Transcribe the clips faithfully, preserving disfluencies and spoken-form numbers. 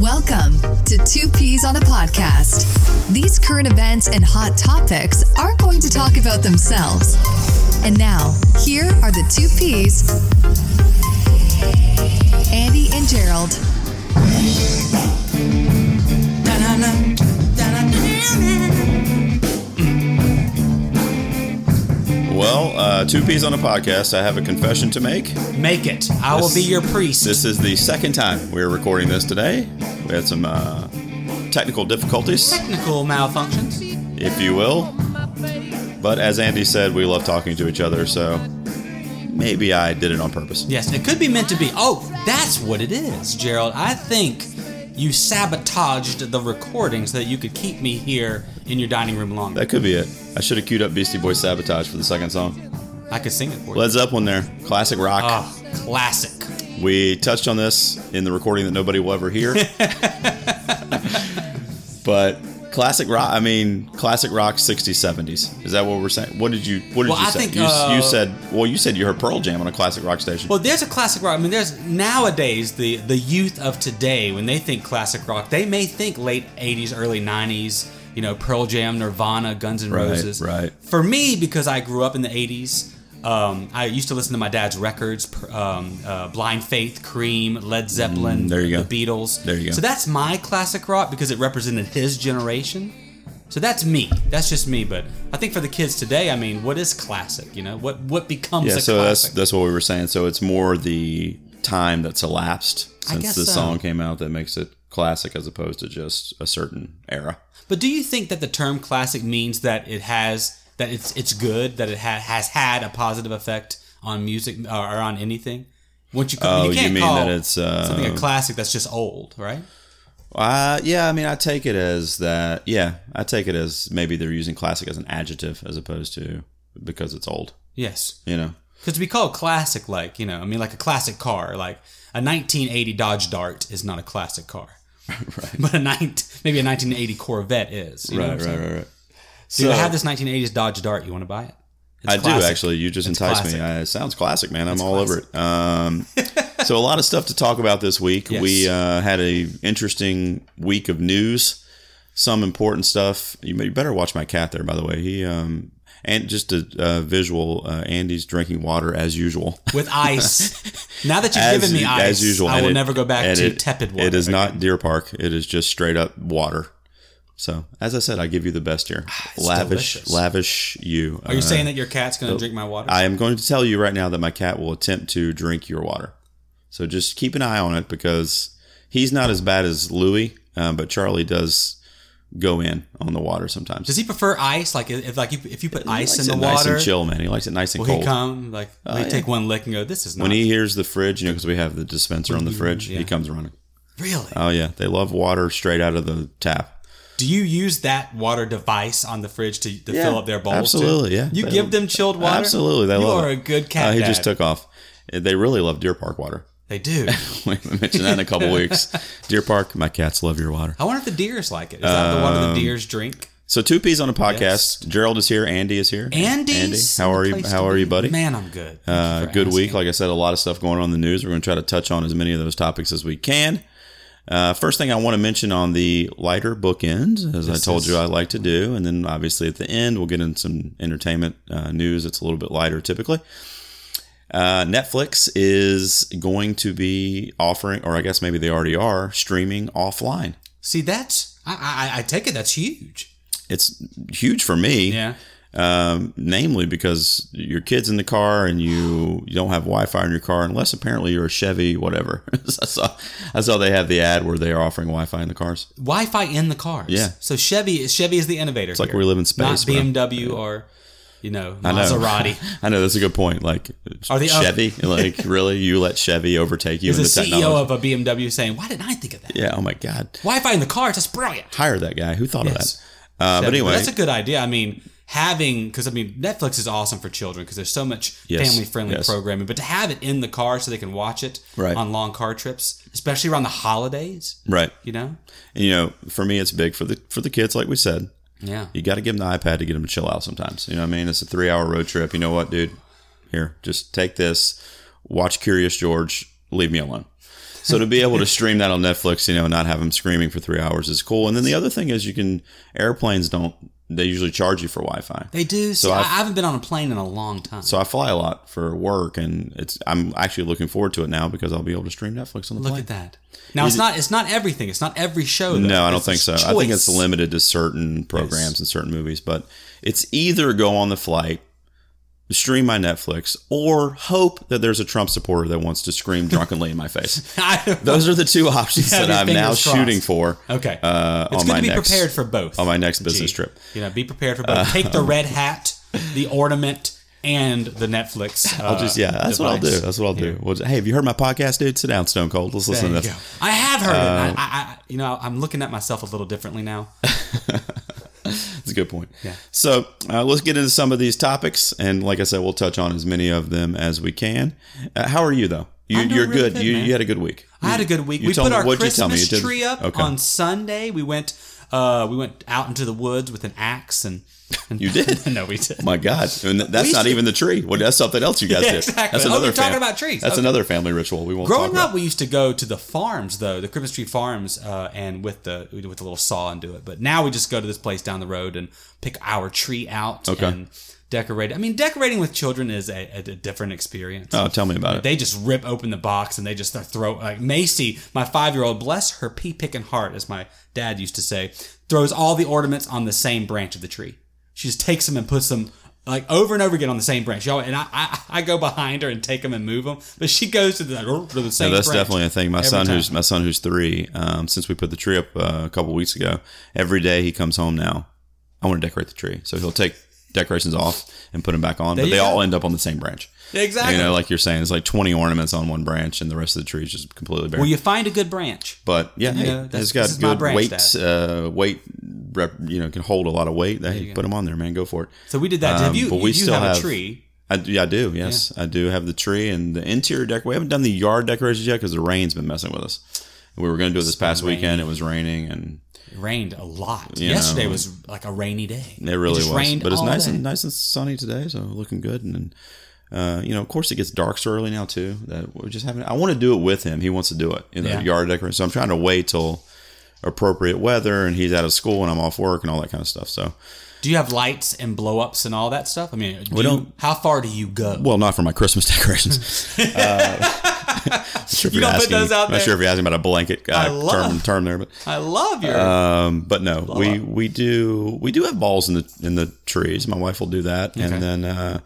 Welcome to Two Peas on a Podcast. These current events and hot topics are going to talk about themselves. And now, here are the two Peas, Andy and Gerald. Well, uh, Two Peas on a Podcast, I have a confession to make. Make it. I will This- be your priest. This is the second time we're recording this today. We had some uh, technical difficulties, Technical malfunctions. if you will. But as Andy said, we love talking to each other, so maybe I did it on purpose. Yes, it could be meant to be. Oh, that's what it is, Gerald. I think you sabotaged the recording so that you could keep me here in your dining room longer. That could be it. I should have queued up Beastie Boys Sabotage for the second song. I could sing it for you. Led Zeppelin there. Classic rock. Oh, classic. We touched on this in the recording that nobody will ever hear. But classic rock, I mean, classic rock sixties, seventies. Is that what we're saying? What did you What did Well, you I say? think, you, uh, you said, well, you said you heard Pearl Jam on a classic rock station. Well, there's a classic rock. I mean, there's nowadays the the youth of today, when they think classic rock, they may think late eighties, early nineties. You know, Pearl Jam, Nirvana, Guns N' Right, Roses. right. For me, because I grew up in the eighties, um, I used to listen to my dad's records, per- um, uh, Blind Faith, Cream, Led Zeppelin, Mm, there you go. the Beatles. There you go. So that's my classic rock because it represented his generation. So that's me. That's just me. But I think for the kids today, I mean, what is classic? You know, what what becomes yeah, a so that's classic? that's what we were saying. So it's more the time that's elapsed I since guess the so. song came out that makes it classic as opposed to just a certain era. But do you think that the term classic means that it has that it's it's good, that it ha- has had a positive effect on music or, or on anything? Once you, Oh, you can't you mean call that it's, uh, something a classic that's just old, right? Uh, yeah, I mean, I take it as that. Yeah, I take it as maybe they're using classic as an adjective as opposed to because it's old. Yes, You know. because to be called classic, like you know, I mean, like a classic car, like a nineteen eighty Dodge Dart is not a classic car, Right. but a nineteen maybe a nineteen eighty Corvette is. You know Right, what I'm right, saying? right, right. Dude, So I have this nineteen eighties Dodge Dart. You want to buy it? It's I do classic. actually. You just It's enticed classic. me. Uh, it sounds classic, man. I'm It's all over it. Um, so a lot of stuff to talk about this week. Yes. We uh, had a interesting week of news. Some important stuff. You, may, you better watch my cat there, by the way. He um, and just a uh, visual. Uh, Andy's drinking water as usual. With ice. Now that you've As- given me ice, as usual. I And will it- never go back and to it- tepid water. It is again. not Deer Park. It is just straight up water. So, as I said, I give you the best here. It's lavish, delicious. lavish you. Are you Uh, saying that your cat's going to drink my water? I am going to tell you right now that my cat will attempt to drink your water. So just keep an eye on it because he's not as bad as Louie, um, but Charlie does go in on the water sometimes. Does he prefer ice? Like if like you, if you put He ice likes in it the nice water, and chill, man. He likes it nice and will cold. he come? Like will he yeah. take one lick and go, "This is not When he hears the fridge, you know, because we have the dispenser on the fridge, Yeah. he comes running. really." Oh yeah, they love water straight out of the tap. Do you use that water device on the fridge to, to Yeah, fill up their bowls? absolutely, too? yeah. You They give love- them chilled water. Absolutely, they you love are it. a good cat. Uh, he dad. just took off. They really love Deer Park water. They do. We haven't mentioned that in a couple weeks. Deer Park, my cats love your water. I wonder if the deers like it. Is that the water Um, the deers drink? So two peas on a podcast. Yes. Gerald is here. Andy is here. Andy's Andy, how are the you? place How to are be. you, buddy? Man, I'm good. Thank Uh, you for good week. asking. Like I said, a lot of stuff going on in the news. We're going to try to touch on as many of those topics as we can. Uh, first thing I want to mention on the lighter bookends, as This I told is- you I like to do, and then obviously at the end we'll get in some entertainment uh, news. It's a little bit lighter typically. Uh, Netflix is going to be offering, or I guess maybe they already are, streaming offline. See, that's I, I I take it that's huge. It's huge for me. Yeah. Um, namely because your kid's in the car and you, you don't have Wi-Fi in your car unless apparently you're a Chevy, whatever. I saw, I saw they have the ad where they are offering Wi-Fi in the cars. Wi-Fi in the cars. Yeah. So Chevy Chevy is the innovator. It's like we live in space, not bro. B M W or you know I know. Maserati. I know that's a good point. Like Are the- uh, Chevy, like really, you let Chevy overtake you There's in a the C E O technology? of a B M W saying, "Why didn't I think of that? Yeah. Oh my God. Wi-Fi in the cars, that's brilliant." Hire that guy. Who thought Yes. of that? Uh, but Chevy. anyway, that's a good idea. I mean, having because I mean Netflix is awesome for children because there's so much Yes. family-friendly Yes. programming. But to have it in the car so they can watch it Right. on long car trips, especially around the holidays, right. you know, And, you know, for me, it's big for the for the kids, like we said. yeah. You got to give them the iPad to get them to chill out sometimes. You know what I mean? It's a three-hour road trip. You know what, dude? Here, just take this. Watch Curious George. Leave me alone. So to be able to stream that on Netflix, you know, not have them screaming for three hours is cool. And then the other thing is you can, airplanes don't, they usually charge you for Wi-Fi. They do. So See, I, I've- I haven't been on a plane in a long time. So I fly a lot for work, and it's I'm actually looking forward to it now because I'll be able to stream Netflix on the Look plane. at that. Now it's not it's not everything. It's not every show. Though. No, I don't It's think a so. I think it's choice. limited to certain programs and certain movies, but it's either go on the flight, stream my Netflix, or hope that there's a Trump supporter that wants to scream drunkenly in my face. Those are the two options You have that your I'm now fingers crossed. shooting for. Okay. Uh, It's on good my to be next, prepared for both. on my next business Gee. trip. You know, be prepared for both. Take the red hat, the ornament, and the Netflix. Uh, I'll just yeah, that's what I'll do. device. That's what I'll do. Well, hey, have you heard my podcast, dude? Sit down, Stone Cold. Let's listen There to you this. go. I have heard it. I, I, I, you know, I'm looking at myself a little differently now. That's a good point. Yeah. So uh, let's get into some of these topics, and like I said, we'll touch on as many of them as we can. Uh, how are you though? You, I'm doing you're really good. good, you, man. you had a good week. I had a good week. You We told put me- our what'd you tell me? Christmas You did- tree up okay. on Sunday. We went uh, we went out into the woods with an axe and. and You did? No, we did. Oh my God, and th- that's We not should- even the tree. Well, that's something else you guys Yeah, did. exactly. That's Oh, another you're talking fam- about trees. That's Okay. another family ritual we won't Growing talk about. up, we used to go to the farms, though, the Christmas tree farms, uh, and with the with the little saw and do it. But now we just go to this place down the road and pick our tree out Okay. and decorate it. I mean, decorating with children is a, a different experience. Oh, tell me about it. They just rip open the box and they just throw, like Macy, my five-year-old, bless her pea-picking heart, as my dad used to say, throws all the ornaments on the same branch of the tree. She just takes them and puts them like over and over again on the same branch. Y'all, and I, I, I go behind her and take them and move them, but she goes to the, to the same No, that's branch definitely a thing. My every son, time. who's my son, who's three, um, since we put the tree up uh, a couple weeks ago, every day he comes home now. I want to decorate the tree, so he'll take decorations off and put them back on, There but you they go. all end up on the same branch. Exactly. You know, like you're saying, it's like twenty ornaments on one branch, and the rest of the tree is just completely bare. Well, you find a good branch. But yeah, hey, know, that's- it's got this is my good branch, weight. Uh, weight, rep, you know, can hold a lot of weight. Hey, go. put them on there, man. Go for it. So we did that. have Um, you? but you, we you still have, have- a tree. I, yeah, I do. Yes, I do have the tree and the interior decor. We haven't done the yard decorations yet because the rain's been messing with us. We were going to do it this past been weekend. It was raining, and It rained a lot. You Yesterday know, was like a rainy day. it really just was. rained But it's all nice day. and nice and sunny today, so looking good. And then, uh, you know, of course, it gets dark so early now too. That we're just having. I want to do it with him. He wants to do it in the Yeah. yard decoration. So I'm trying to wait till appropriate weather, and he's out of school, and I'm off work, and all that kind of stuff. So. Do you have lights and blow ups and all that stuff? I mean, do We you- don't- how far do you go? Well, not for my Christmas decorations. uh, sure if You you're don't put asking, those out I'm there? not sure if you're asking about a blanket I uh, love- term, term there, but I love your. um, but no, we up. we do we do have balls in the in the trees. My wife will do that, Okay. and then uh,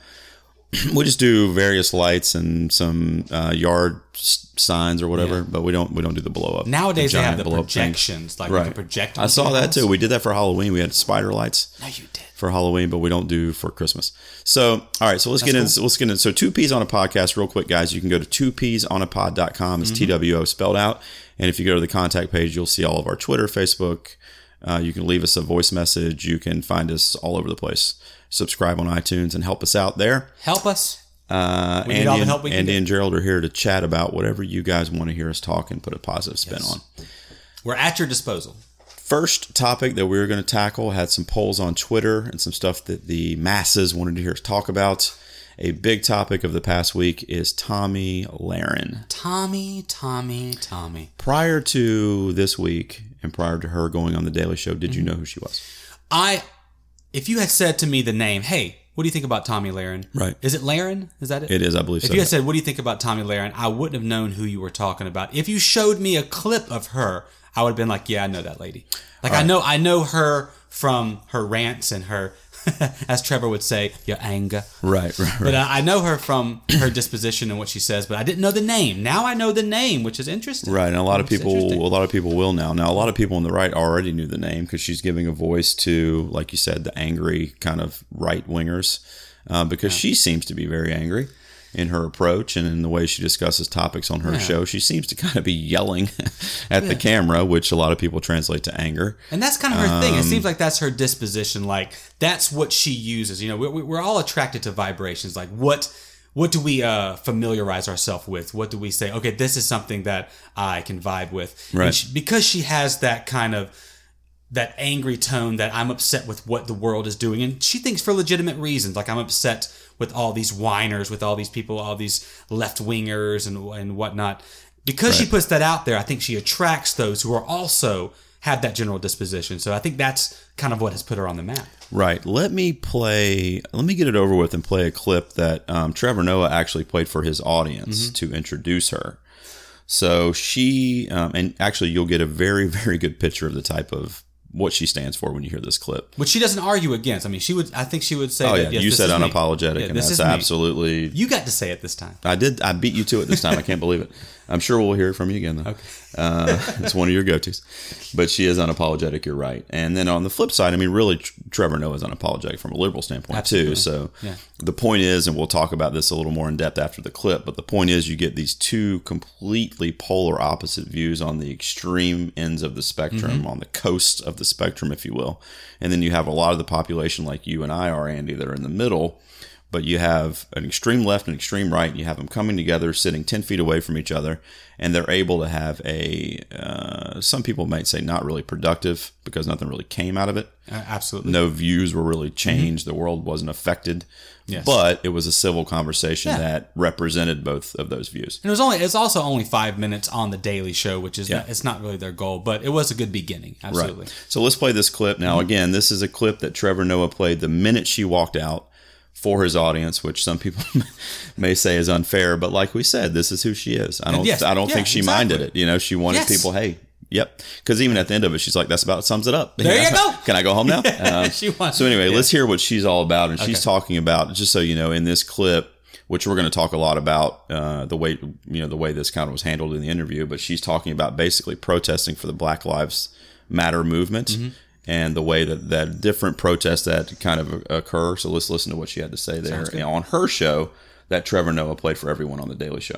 we just do various lights and some uh, yard s- signs or whatever. Yeah. But we don't we don't do the blow up. Nowadays they have giant the blow-up things. projections, like you Right. can project. I saw that too. We did that for Halloween. We had spider lights No, you did. for Halloween, but we don't do for Christmas. So, all right, so let's get That's in. Let's get in. So, two P's on a podcast, real quick, guys. You can go to two peas on a pod dot com. It's T W O spelled out. And if you go to the contact page, you'll see all of our Twitter, Facebook. Uh, you can leave us a voice message. You can find us all over the place. Subscribe on iTunes and help us out there. Help us. Uh, We need Andy, all the and, help we can Andy get. and Gerald are here to chat about whatever you guys want to hear us talk and put a positive spin Yes. on. We're at your disposal. First topic that we were going to tackle had some polls on Twitter and some stuff that the masses wanted to hear us talk about. A big topic of the past week is Tomi Lahren. Tommy, Tommy, Tommy. Prior to this week and prior to her going on The Daily Show, did you Mm-hmm. know who she was? I, if you had said to me the name, hey, what do you think about Tommy Lahren? Right. Is it Lahren? Is that it? It is, I believe If so. you had said, what do you think about Tommy Lahren? I wouldn't have known who you were talking about. If you showed me a clip of her, I would have been like, yeah, I know that lady. Like, I know I know her from her rants and her, as Trevor would say, your anger. Right, right, right. But uh, I know her from her disposition and what she says, but I didn't know the name. Now I know the name, which is interesting. Right, and a lot of It's people, interesting. a lot of people will now. Now, a lot of people on the right already knew the name because she's giving a voice to, like you said, the angry kind of right wingers, uh, because she seems to be very angry in her approach and in the way she discusses topics on her Yeah. show. She seems to kind of be yelling at the camera, which a lot of people translate to anger. And that's kind of her thing. It Um, seems like that's her disposition. Like that's what she uses. You know, we, we're all attracted to vibrations. Like what, what do we uh, familiarize ourselves with? What do we say? Okay, this is something that I can vibe with. Right. And she, because she has that kind of that angry tone that I'm upset with what the world is doing, and she thinks for legitimate reasons. Like I'm upset with all these whiners, with all these people, all these left wingers and and whatnot. because Right. she puts that out there, I think she attracts those who are also have that general disposition. So I think that's kind of what has put her on the map. Right. Let me play, let me get it over with and play a clip that um, Trevor Noah actually played for his audience mm-hmm. to introduce her. So she, um, and actually you'll get a very, very good picture of the type of what she stands for when you hear this clip. Which she doesn't argue against. I mean, she would, I think she would say, oh, that, yeah, yes, you this said is me. unapologetic, Yeah, and this that's is me. absolutely. You got to say it this time. I did. I beat you to it this time. I can't believe it. I'm sure we'll hear it from you again, though. Okay. Uh, it's one of your go-tos. But she is unapologetic, you're right. And then on the flip side, I mean, really, Trevor Noah is unapologetic from a liberal standpoint, Absolutely. too. So yeah. the point is, and we'll talk about this a little more in depth after the clip, but the point is you get these two completely polar opposite views on the extreme ends of the spectrum, mm-hmm. on the coast of the spectrum, if you will. And then you have a lot of the population like you and I are, Andy, that are in the middle. But you have an extreme left and extreme right, and you have them coming together, sitting ten feet away from each other, and they're able to have a, uh, some people might say not really productive because nothing really came out of it. Uh, absolutely. No views were really changed. Mm-hmm. The world wasn't affected. Yes. But it was a civil conversation yeah. that represented both of those views. And it was only, it's also only five minutes on the Daily Show, which is, yeah. not, it's not really their goal, but it was a good beginning. Absolutely. Right. So let's play this clip. Now, mm-hmm. again, this is a clip that Trevor Noah played the minute she walked out for his audience, which some people may say is unfair, but like we said, this is who she is. I don't, yes, I don't yeah, think she exactly. minded it. You know, she wanted yes. people, hey, yep. Because even at the end of it, she's like, that's about sums it up. There you go. Can I go home now? Yeah, uh, she wants, so anyway, yeah. let's hear what she's all about. And she's okay. talking about, just so you know, in this clip, which we're going to talk a lot about uh, the way, you know, the way this kind of was handled in the interview, but she's talking about basically protesting for the Black Lives Matter movement. Mm-hmm. And the way that, that different protests that kind of occur. So let's listen to what she had to say there on her show that Trevor Noah played for everyone on The Daily Show.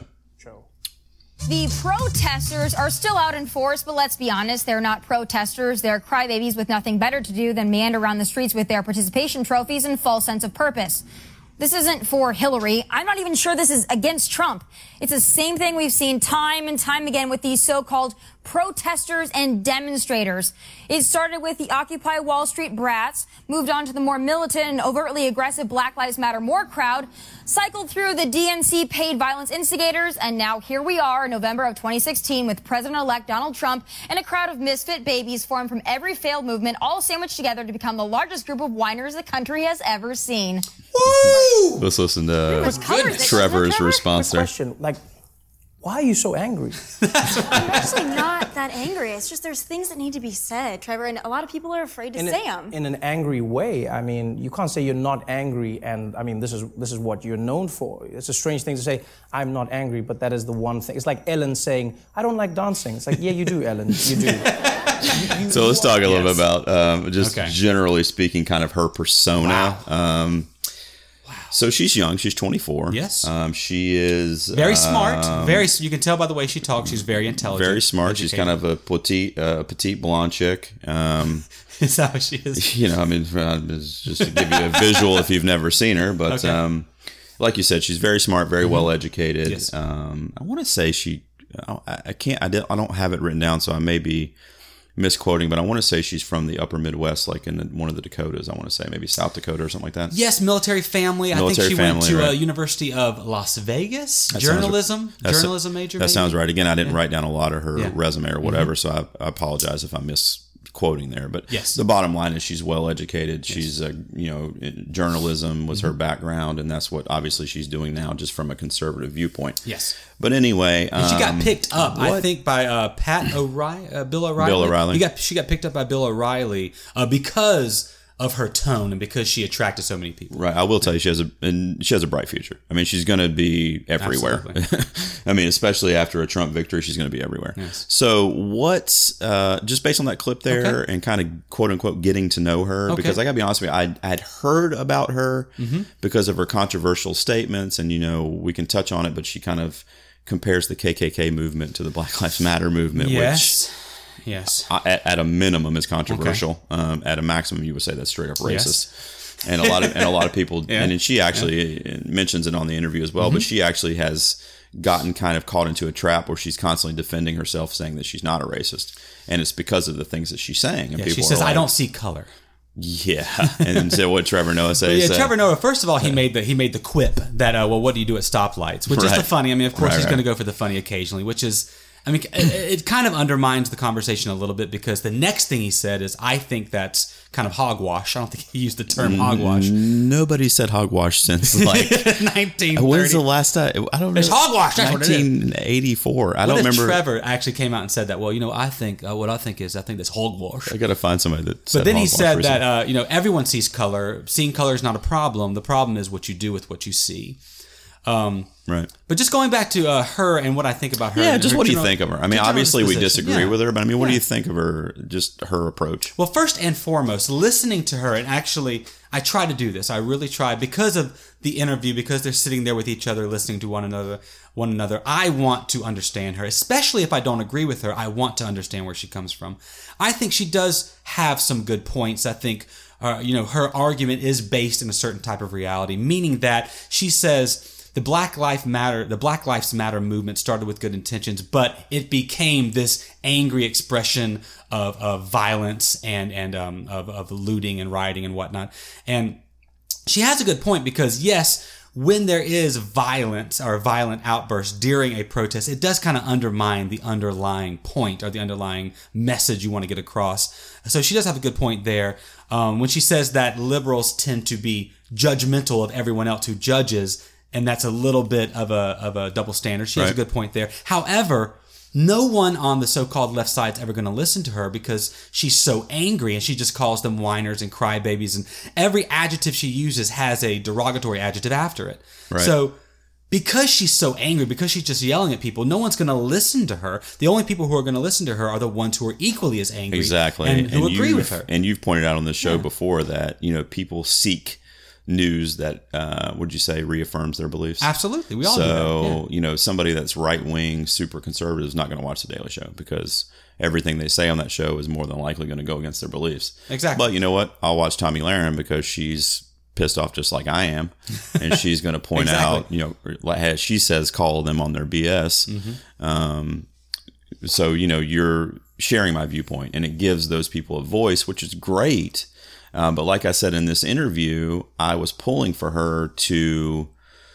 The protesters are still out in force, but let's be honest, they're not protesters. They're crybabies with nothing better to do than meander around the streets with their participation trophies and false sense of purpose. This isn't for Hillary. I'm not even sure this is against Trump. It's the same thing we've seen time and time again with these so-called protesters and demonstrators. It started with the Occupy Wall Street brats, moved on to the more militant and overtly aggressive Black Lives Matter more crowd, cycled through the D N C paid violence instigators, and now here we are in November of twenty sixteen with President-elect Donald Trump and a crowd of misfit babies formed from every failed movement, all sandwiched together to become the largest group of whiners the country has ever seen. Woo! Let's listen to Trevor's Trevor's response there. Question, like, why are you so angry? I'm actually not that angry. It's just there's things that need to be said, Trevor, and a lot of people are afraid to in say a, them. In an angry way. I mean, you can't say you're not angry, and I mean, this is this is what you're known for. It's a strange thing to say, I'm not angry, but that is the one thing. It's like Ellen saying, I don't like dancing. It's like, yeah, you do, Ellen, you do. you, you, so let's talk a little yes. bit about, um, just okay. generally speaking, kind of her persona. Wow. Um, So she's young. She's twenty-four. Yes. Um, she is very smart. Um, very. You can tell by the way she talks. She's very intelligent. Very smart. Educated. She's kind of a petite, uh, petite blonde chick. Um, is that what she is? You know, I mean, just to give you a visual if you've never seen her, but okay. um, like you said, she's very smart, very mm-hmm. well educated. Yes. Um, I want to say she. I, I can't. I, I don't have it written down, so I may be misquoting, but I want to say she's from the upper Midwest, like in the, one of the Dakotas. I want to say maybe South Dakota or something like that. Yes, military family. Military I think she family, went to right. a University of Las Vegas. That journalism, sounds, journalism major. That maybe? sounds right. Again, I didn't yeah. write down a lot of her yeah. resume or whatever, mm-hmm. so I, I apologize if I misquoting there. But yes. the bottom line is she's well educated. Yes. She's a you know journalism was mm-hmm. her background, and that's what obviously she's doing now, just from a conservative viewpoint. Yes. But anyway, um, she got picked up, what? I think, by uh, Pat O'Reilly, uh, Bill O'Reilly. Bill O'Reilly. He got, she got picked up by Bill O'Reilly uh, because of her tone and because she attracted so many people. Right. I will tell you, she has a and she has a bright future. I mean, she's going to be everywhere. I mean, especially after a Trump victory, she's going to be everywhere. Yes. So, what? Uh, just based on that clip there, okay. and kind of quote unquote getting to know her, okay. because I got to be honest with you, I had heard about her mm-hmm. because of her controversial statements, and you know, we can touch on it, but she kind of compares the K K K movement to the Black Lives Matter movement, yes. which. Yes. At, at a minimum is controversial. Okay. Um, at a maximum, you would say that's straight up racist. Yes. And a lot of and a lot of people, yeah. and she actually yeah. mentions it on the interview as well. Mm-hmm. But she actually has gotten kind of caught into a trap where she's constantly defending herself, saying that she's not a racist, and it's because of the things that she's saying. And yeah, people she says, are like, "I don't see color." Yeah, and so what Trevor Noah says? Yeah, uh, Trevor Noah. First of all, he made the he made the quip that uh, well, what do you do at stoplights? Which is Right. the funny. I mean, of course, Right, he's right. going to go for the funny occasionally, which is. I mean, it, it kind of undermines the conversation a little bit because the next thing he said is, I think that's kind of hogwash. I don't think he used the term hogwash. Nobody said hogwash since like. nineteen thirty. When's the last time? I don't know. It's hogwash. That's what it is. nineteen eighty-four. I What don't if remember. Trevor actually came out and said that? Well, you know, I think uh, what I think is I think that's hogwash. I got to find somebody that. Said But then he hogwash said recently. that uh, you know everyone sees color. Seeing color is not a problem. The problem is what you do with what you see. Um, Right. But just going back to uh, her and what I think about her. Yeah, and just her what do you general- think of her? I mean, general obviously we disposition. disagree Yeah. with her, but I mean, what do Yeah. you think of her? Just her approach. Well, first and foremost, listening to her, and actually, I try to do this. I really try because of the interview, because they're sitting there with each other, listening to one another. One another. I want to understand her, especially if I don't agree with her. I want to understand where she comes from. I think she does have some good points. I think, uh, you know, her argument is based in a certain type of reality, meaning that she says. The Black Lives Matter, the Black Lives Matter movement started with good intentions, but it became this angry expression of, of violence and and um, of, of looting and rioting and whatnot. And she has a good point because yes, when there is violence or a violent outburst during a protest, it does kind of undermine the underlying point or the underlying message you want to get across. So she does have a good point there um, when she says that liberals tend to be judgmental of everyone else who judges. And that's a little bit of a of a double standard. She has a Right. good point there. However, no one on the so-called left side is ever going to listen to her because she's so angry and she just calls them whiners and crybabies. And every adjective she uses has a derogatory adjective after it. Right. So because she's so angry, because she's just yelling at people, no one's going to listen to her. The only people who are going to listen to her are the ones who are equally as angry Exactly. and who agree you've- with her. And you've pointed out on this show Yeah. before that, you know, people seek news that, uh, would you say, reaffirms their beliefs? Absolutely. We all so, do that. Yeah. you know, somebody that's right wing, super conservative is not going to watch The Daily Show because everything they say on that show is more than likely going to go against their beliefs. Exactly. But you know what? I'll watch Tommy Lahren because she's pissed off just like I am. And she's going to point Exactly. out, you know, like as she says, call them on their B S. Mm-hmm. Um, so, you know, you're sharing my viewpoint and it gives those people a voice, which is great. Um, but like I said in this interview, I was pulling for her to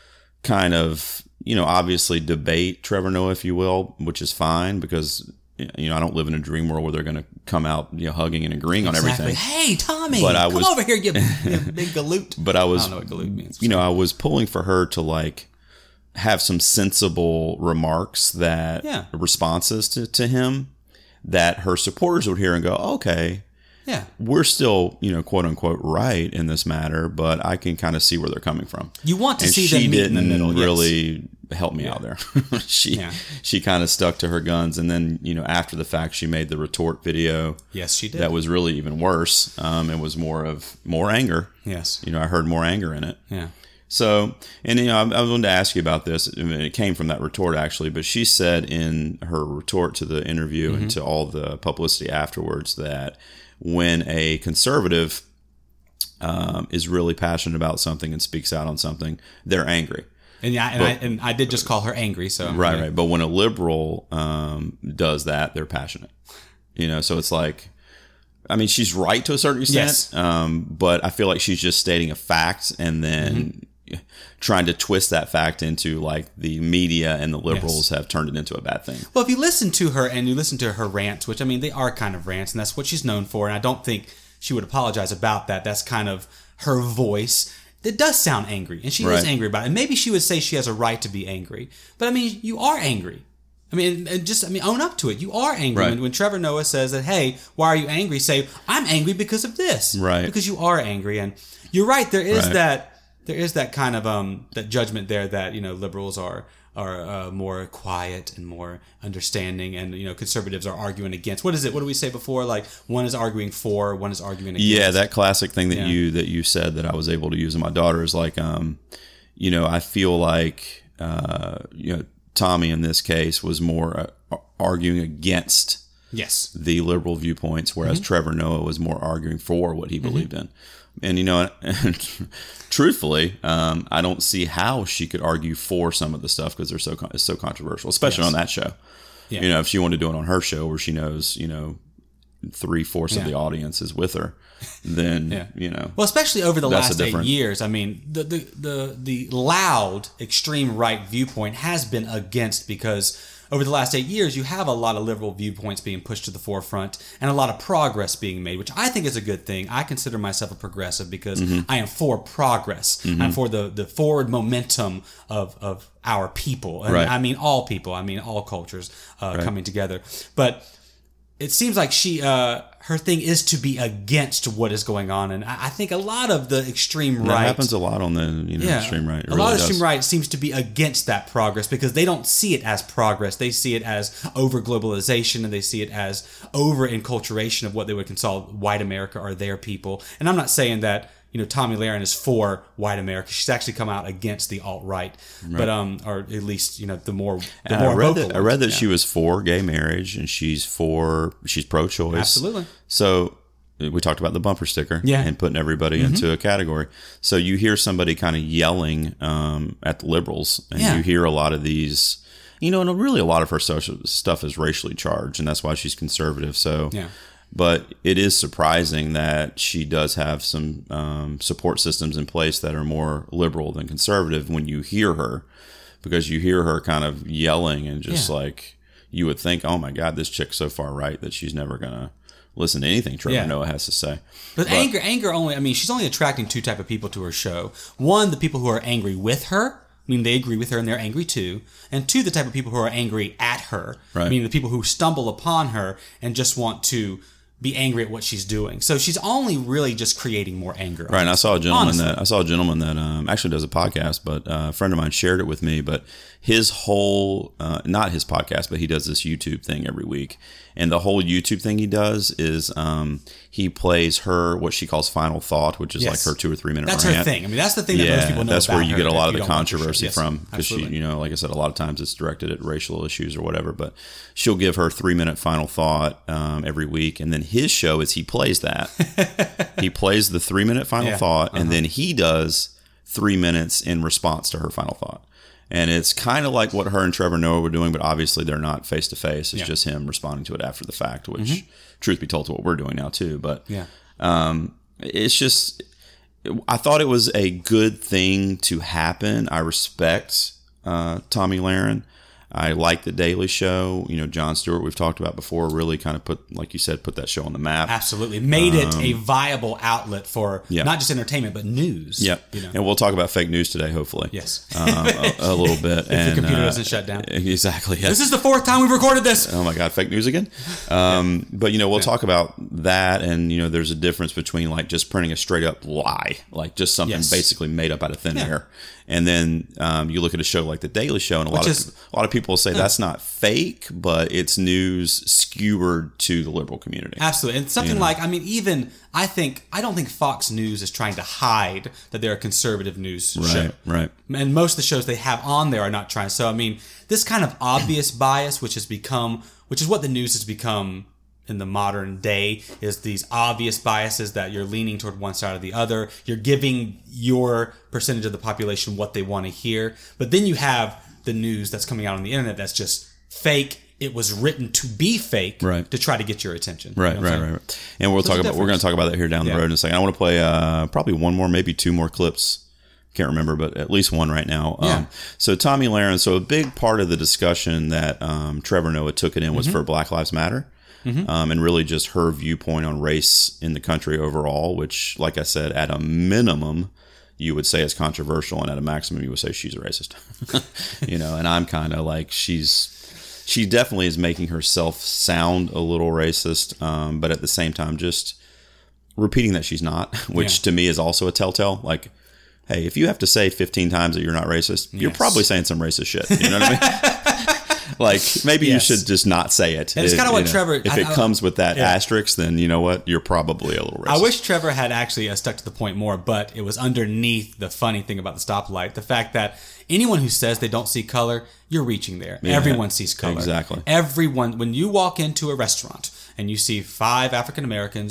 kind of, you know, obviously debate Trevor Noah, if you will, which is fine because, you know, I don't live in a dream world where they're going to come out, you know, hugging and agreeing on Exactly. everything. Hey, Tommy, But I come was- over here, you, you big galoot. But I was, I don't know what galoot means. you know, I was pulling for her to like have some sensible remarks that Yeah. responses to, to him that her supporters would hear and go, okay, Yeah. we're still, you know, quote unquote, right in this matter, but I can kind of see where they're coming from. You want to and see she them meet in didn't the middle. yes. really help me out there. she Yeah. she kind of stuck to her guns, and then you know after the fact, she made the retort video. Yes, she did. That was really even worse. Um, it was more of more anger. Yes. You know, I heard more anger in it. Yeah. So, and you know, I, I wanted to ask you about this. I mean, it came from that retort actually, but she said in her retort to the interview Mm-hmm. and to all the publicity afterwards that when a conservative um, is really passionate about something and speaks out on something, they're angry. And yeah, and, But- I, and I did just call her angry. So Right, yeah. right. But when a liberal um, does that, they're passionate. You know, so it's like, I mean, she's right to a certain extent, Yes. um, but I feel like she's just stating a fact and then trying to twist that fact into like the media and the liberals have turned it into a bad thing. Well, if you listen to her and you listen to her rants, which I mean, they are kind of rants, and that's what she's known for. And I don't think she would apologize about that. That's kind of her voice. It does sound angry, and she is Right. angry about it. And maybe she would say she has a right to be angry. But I mean, you are angry. I mean, and just I mean, own up to it. You are angry. Right. When, when Trevor Noah says that, hey, why are you angry? Say, I'm angry because of this. Right. Because you are angry. And you're right. There is Right. that. There is that kind of um that judgment there that you know liberals are are uh, more quiet and more understanding, and you know conservatives are arguing against. What is it? What did we say before? Like one is arguing for, one is arguing against. Yeah, that classic thing that Yeah. you that you said that I was able to use in my daughter is like, um, you know, I feel like uh, you know Tommy in this case was more uh, arguing against Yes. the liberal viewpoints, whereas Mm-hmm. Trevor Noah was more arguing for what he believed in. And you know, truthfully, um, I don't see how she could argue for some of the stuff because they're so con- it's so controversial, especially Yes. on that show. Yeah. You know, if she wanted to do it on her show where she knows, you know, three fourths Yeah. of the audience is with her, then Yeah. you know. Well, especially over the That's last a eight different- years, I mean, the, the the the loud extreme right viewpoint has been against, because over the last eight years, you have a lot of liberal viewpoints being pushed to the forefront and a lot of progress being made, which I think is a good thing. I consider myself a progressive because Mm-hmm. I am for progress. I'm for the, the forward momentum of, of our people. And Right. I mean all people. I mean all cultures uh, coming together. But it seems like she, uh, her thing is to be against what is going on, and I I think a lot of the extreme That right happens a lot on the you know extreme right. It a really lot of does. extreme right seems to be against that progress because they don't see it as progress. They see it as over globalization, and they see it as over enculturation of what they would consider white America or their people. And I'm not saying that you know Tomi Lahren is for white America. She's actually come out against the alt right, but um, or at least you know the more the And more I read vocal that I read that ones. she was for gay marriage and she's for she's pro-choice. Absolutely. So we talked about the bumper sticker Yeah. and putting everybody Mm-hmm. into a category. So you hear somebody kind of yelling um, at the liberals, and Yeah. you hear a lot of these, you know, and really a lot of her social stuff is racially charged, and that's why she's conservative. So, Yeah. but it is surprising that she does have some um, support systems in place that are more liberal than conservative when you hear her, because you hear her kind of yelling and just Yeah. like you would think, oh my God, this chick's so far right that she's never gonna listen to anything Trevor Yeah. Noah has to say. But, anger, anger only. I mean, she's only attracting two type of people to her show. One, the people who are angry with her. I mean, they agree with her and they're angry too. And two, the type of people who are angry at her. Right. I mean, the people who stumble upon her and just want to be angry at what she's doing. So she's only really just creating more anger. Right, and I saw a gentleman Honestly. that I saw a gentleman that um, actually does a podcast, but uh, a friend of mine shared it with me. But his whole, uh, not his podcast, but he does this YouTube thing every week, and the whole YouTube thing he does is um, he plays her what she calls final thought, which is Yes. like her two or three minute That's rant. her thing. I mean, that's the thing that Yeah, most people know that's about where you her get a if lot of you the don't watch her show. controversy Yes, from, because she, absolutely. you know, like I said, a lot of times it's directed at racial issues or whatever. But she'll give her three minute final thought um, every week, and then his show is he plays that. He plays the three minute final Yeah, thought, uh-huh. and then he does three minutes in response to her final thought. And it's kind of like what her and Trevor Noah were doing, but obviously they're not face to face. It's Yeah. just him responding to it after the fact, which, truth be told, is what we're doing now too. But Yeah. um, it's just, I thought it was a good thing to happen. I respect uh, Tomi Lahren. I like The Daily Show. You know, Jon Stewart, we've talked about before, really kind of put, like you said, put that show on the map. Absolutely. Made it a viable outlet for Um, yeah. not just entertainment, but news. Yep. You know? And we'll talk about fake news today, hopefully. Yes. um, a, a little bit. If and, the computer uh, doesn't shut down. Exactly. Yes. This is the fourth time we've recorded this. Oh my God, fake news again. Um, but you know, we'll talk about that, and you know, there's a difference between like just printing a straight up lie, like just something Yes. basically made up out of thin Yeah. air, and then um, you look at a show like The Daily Show, and a lot Which of is- a lot of people will say that's not fake, but it's news skewered to the liberal community. Absolutely. And something You know. like, I mean, even, I think, I don't think Fox News is trying to hide that they're a conservative news show. Right, right. And most of the shows they have on there are not trying. So, I mean, this kind of obvious bias, which has become, which is what the news has become in the modern day, is these obvious biases that you're leaning toward one side or the other. You're giving your percentage of the population what they want to hear. But then you have the news that's coming out on the internet that's just fake. It was written to be fake, Right. to try to get your attention. Right, You know what right, I'm right, saying? right. And we'll There's talk a about we're going difference. to talk about that here down the Yeah. road in a second. I want to play uh, probably one more, maybe two more clips. Can't remember, but at least one right now. Yeah. Um, so Tomi Lahren. So a big part of the discussion that um, Trevor Noah took it in was Mm-hmm. for Black Lives Matter, um, and really just her viewpoint on race in the country overall. Which, like I said, at a minimum, you would say is controversial, and at a maximum, you would say she's a racist. You know, and I'm kind of like she's. She definitely is making herself sound a little racist, um, but at the same time, just repeating that she's not, which Yeah. to me is also a telltale. Like, hey, if you have to say fifteen times that you're not racist, you're Yes. probably saying some racist shit. You know what I mean? Like, maybe Yes. you should just not say it. And it's It- kinda what you know, Trevor- If I- it I- comes with that yeah. asterisk, then you know what? You're probably a little racist. I wish Trevor had actually uh, stuck to the point more, but it was underneath the funny thing about the stoplight. The fact that anyone who says they don't see color, you're reaching there. Yeah, Everyone sees color. exactly. Everyone, when you walk into a restaurant and you see five African Americans,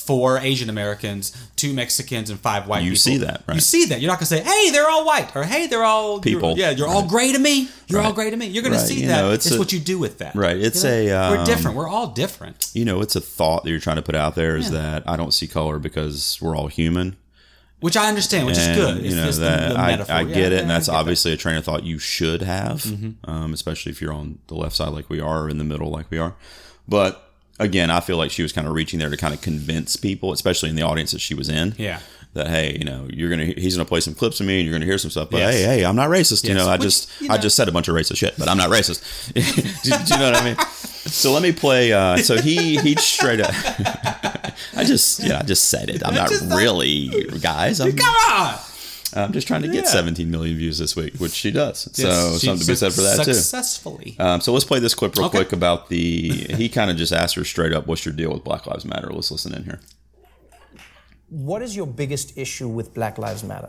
four Asian Americans, two Mexicans, and five white You people. see that, right? You see that. You're not going to say, hey, they're all white, or hey, they're all People. You're, yeah, you're all Right. gray to me. You're Right. all gray to me. You're going Right. to see You that. know, it's it's a- what you do with that. Right. It's You know? a, um, We're different. We're all different. You know, it's a thought that you're trying to put out there is Yeah. that I don't see color because we're all human. Which I understand, which and, is good. You It's know, just the- that the I, metaphor. I Yeah, get it, yeah, and I that's get that. obviously a train of thought you should have, Mm-hmm. um, especially if you're on the left side like we are, or in the middle like we are. But again, I feel like she was kind of reaching there to kind of convince people, especially in the audience that she was in. Yeah. That, hey, you know, you're gonna he's gonna play some clips of me, and you're gonna hear some stuff. But Yes. hey, hey, I'm not racist. You Yes. know, I Which, just you I know- just said a bunch of racist shit, but I'm not racist. do, do you know what I mean? So let me play. Uh, so he he straight up. I just yeah, I just said it. I'm not just- really, guys. I'm, Come on! I'm just trying to get Yeah. seventeen million views this week, which she does. So Yes, she something to be said for that too. Successfully. Um, so let's play this clip real Okay. quick about the. He kind of just asked her straight up, "What's your deal with Black Lives Matter?" Let's listen in here. What is your biggest issue with Black Lives Matter?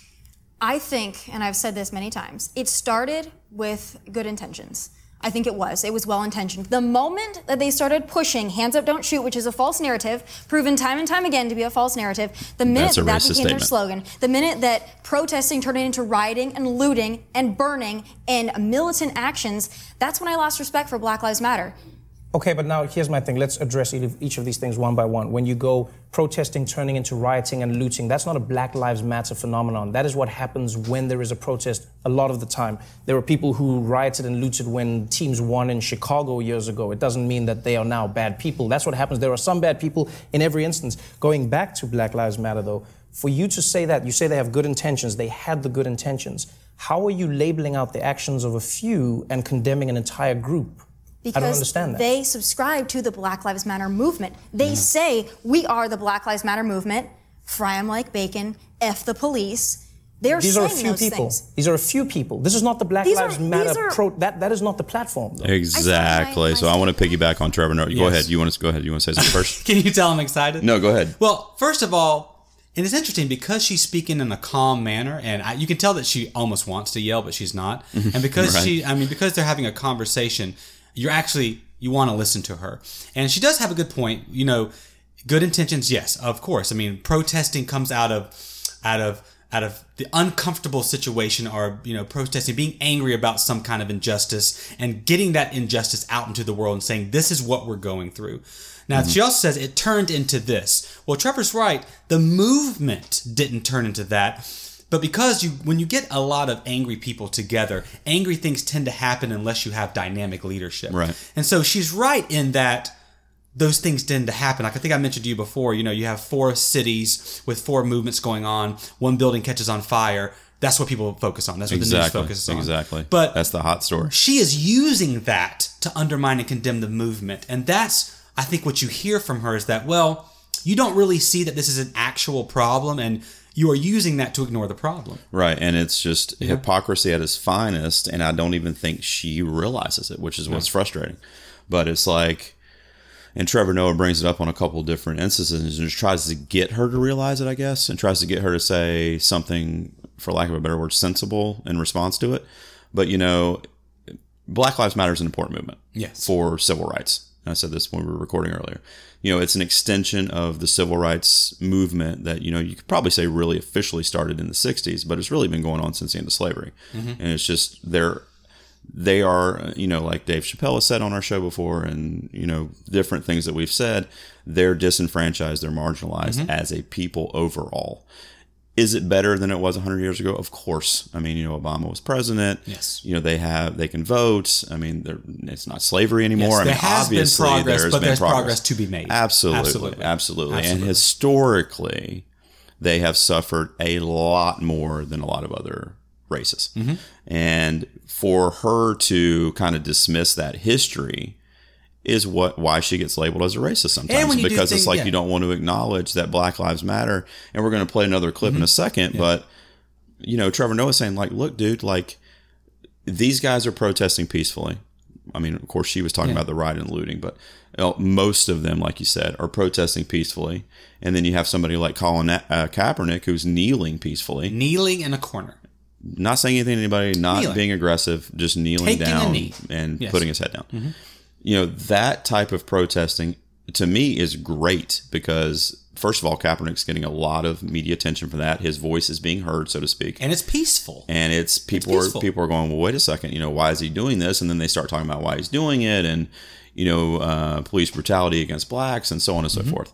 I think, and I've said this many times, it started with good intentions. I think it was. It was well-intentioned. The moment that they started pushing hands up, don't shoot, which is a false narrative, proven time and time again to be a false narrative, the minute That's a that, that racist became their statement. slogan, the minute that protesting turned into rioting and looting and burning and militant actions, that's when I lost respect for Black Lives Matter. Okay, but now here's my thing. Let's address each of- each of these things one by one. When you go protesting turning into rioting and looting, that's not a Black Lives Matter phenomenon. That is what happens when there is a protest a lot of the time. There were people who rioted and looted when teams won in Chicago years ago. It doesn't mean that they are now bad people. That's what happens. There are some bad people in every instance. Going back to Black Lives Matter, though, for you to say that, you say they have good intentions, they had the good intentions. How are you labeling out the actions of a few and condemning an entire group? Because I don't understand that. they subscribe to the Black Lives Matter movement. They say, we are the Black Lives Matter movement, fry 'em like bacon, F the police. They're These are saying a few those people. things. These are a few people. This is not the Black These are- Lives these Matter are- pro. That that is not the platform. Though. Exactly. my- So I want to piggyback on Trevor. No, go Yes. ahead. You want to go ahead. You want to say something first? Can you tell I'm excited? No, go ahead. Well, first of all, and it's interesting because she's speaking in a calm manner, and I, you can tell that she almost wants to yell, but she's not. And because Right. she, I mean, because they're having a conversation, you're actually you want to listen to her, and she does have a good point. You know, good intentions, yes, of course. I mean, protesting comes out of, out of. out of the uncomfortable situation, or, you know, protesting, being angry about some kind of injustice and getting that injustice out into the world and saying, this is what we're going through. Now, Mm-hmm. she also says it turned into this. Well, Trevor's right. The movement didn't turn into that. But because you, when you get a lot of angry people together, angry things tend to happen unless you have dynamic leadership. Right. And so she's right in that those things tend to happen. Like I think I mentioned to you before, you know, you have four cities with four movements going on. One building catches on fire. That's what people focus on. That's what Exactly. the news focuses on. Exactly. But that's the hot story. she is using that to undermine and condemn the movement. And that's, I think, what you hear from her is that, well, you don't really see that this is an actual problem, and you are using that to ignore the problem. Right, and it's just hypocrisy at its finest, and I don't even think she realizes it, which is what's frustrating. But it's like, and Trevor Noah brings it up on a couple of different instances and just tries to get her to realize it, I guess, and tries to get her to say something, for lack of a better word, sensible in response to it. But, you know, Black Lives Matter is an important movement Yes. for civil rights. And I said this when we were recording earlier. You know, it's an extension of the civil rights movement that, you know, you could probably say really officially started in the sixties, but it's really been going on since the end of slavery. Mm-hmm. And it's just, they're, they are, you know, like Dave Chappelle has said on our show before, and, you know, different things that we've said, they're disenfranchised, they're marginalized mm-hmm. as a people overall. Is it better than it was one hundred years ago? Of course. I mean, you know, Obama was president. Yes. You know, they have, they can vote. I mean, it's not slavery anymore. Yes, I mean, there has been obviously progress, there's but been there's progress. progress to be made. Absolutely. Absolutely. Absolutely. Absolutely. And historically, they have suffered a lot more than a lot of other races. Mm-hmm. And for her to kind of dismiss that history is what why she gets labeled as a racist sometimes, because it's think, like yeah. you don't want to acknowledge that Black Lives Matter. And we're going to play another clip mm-hmm. in a second, yeah. but you know, Trevor Noah saying like, look, dude, like these guys are protesting peacefully. I mean, of course, she was talking yeah. about the riot and looting, but you know, most of them, like you said, are protesting peacefully. And then you have somebody like Colin uh, Kaepernick who's kneeling peacefully, kneeling in a corner. Not saying anything to anybody, not kneeling. being aggressive, just kneeling Taking down a knee. and Yes. putting his head down. Mm-hmm. You know, that type of protesting to me, is great because, first of all, Kaepernick's getting a lot of media attention for that. His voice is being heard, so to speak. And it's peaceful. And it's people it's are people are going, well, wait a second, you know, why is he doing this? And then they start talking about why he's doing it, and you know, uh, police brutality against blacks, and so on and so mm-hmm. forth.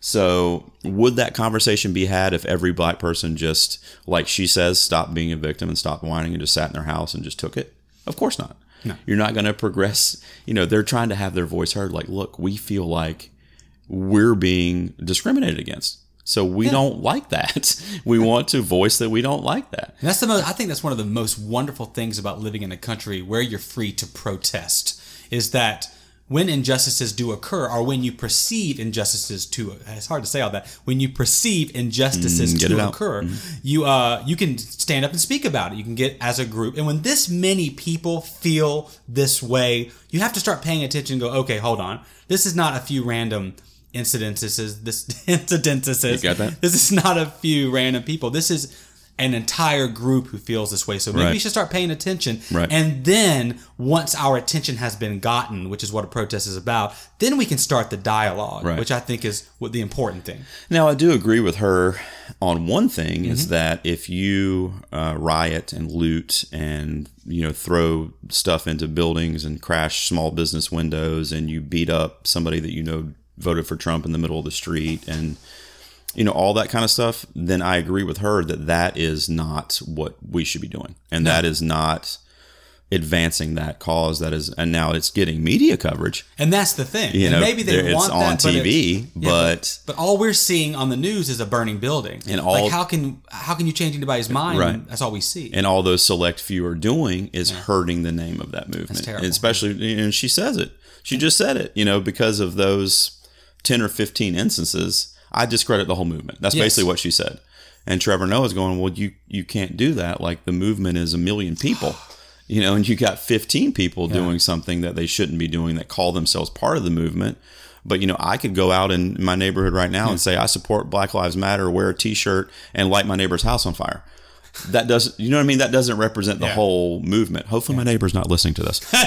So, would that conversation be had if every black person just, like she says, stopped being a victim and stopped whining and just sat in their house and just took it? Of course not. No. You're not going to progress. You know, they're trying to have their voice heard. Like, look, we feel like we're being discriminated against. So we yeah. don't like that. We want to voice that we don't like that. And that's the most, I think that's one of the most wonderful things about living in a country where you're free to protest, is that when injustices do occur, or when you perceive injustices to, it's hard to say all that, when you perceive injustices mm, to occur, mm-hmm. you uh, you can stand up and speak about it. You can get as a group. And when this many people feel this way, you have to start paying attention and go, okay, hold on. This is not a few random incidences. This incidences. You got that? This is not a few random people. This is an entire group who feels this way. So maybe right. we should start paying attention. Right. And then once our attention has been gotten, which is what a protest is about, then we can start the dialogue, right. which I think is what the important thing. Now, I do agree with her on one thing, mm-hmm. is that if you uh, riot and loot and, you know, throw stuff into buildings and crash small business windows and you beat up somebody that you know voted for Trump in the middle of the street and, you know, all that kind of stuff, then I agree with her that that is not what we should be doing. And no. that is not advancing that cause. That is, and now it's getting media coverage. And that's the thing. You and know, maybe they want it's on that, T V, but, yeah, but, but all we're seeing on the news is a burning building. And all, like how can how can you change anybody's mind? Right. When that's all we see. And all those select few are doing is yeah. hurting the name of that movement. That's terrible. And especially, and she says it. She just said it. You know, because of those ten or fifteen instances, I discredit the whole movement. That's yes. basically what she said. And Trevor Noah's going, well, you you can't do that. Like, the movement is a million people, you know, and you got fifteen people yeah. doing something that they shouldn't be doing that call themselves part of the movement. But, you know, I could go out in my neighborhood right now yeah. and say, I support Black Lives Matter, wear a t-shirt, and light my neighbor's house on fire. That doesn't, you know what I mean? That doesn't represent the yeah. whole movement. Hopefully, yeah. my neighbor's not listening to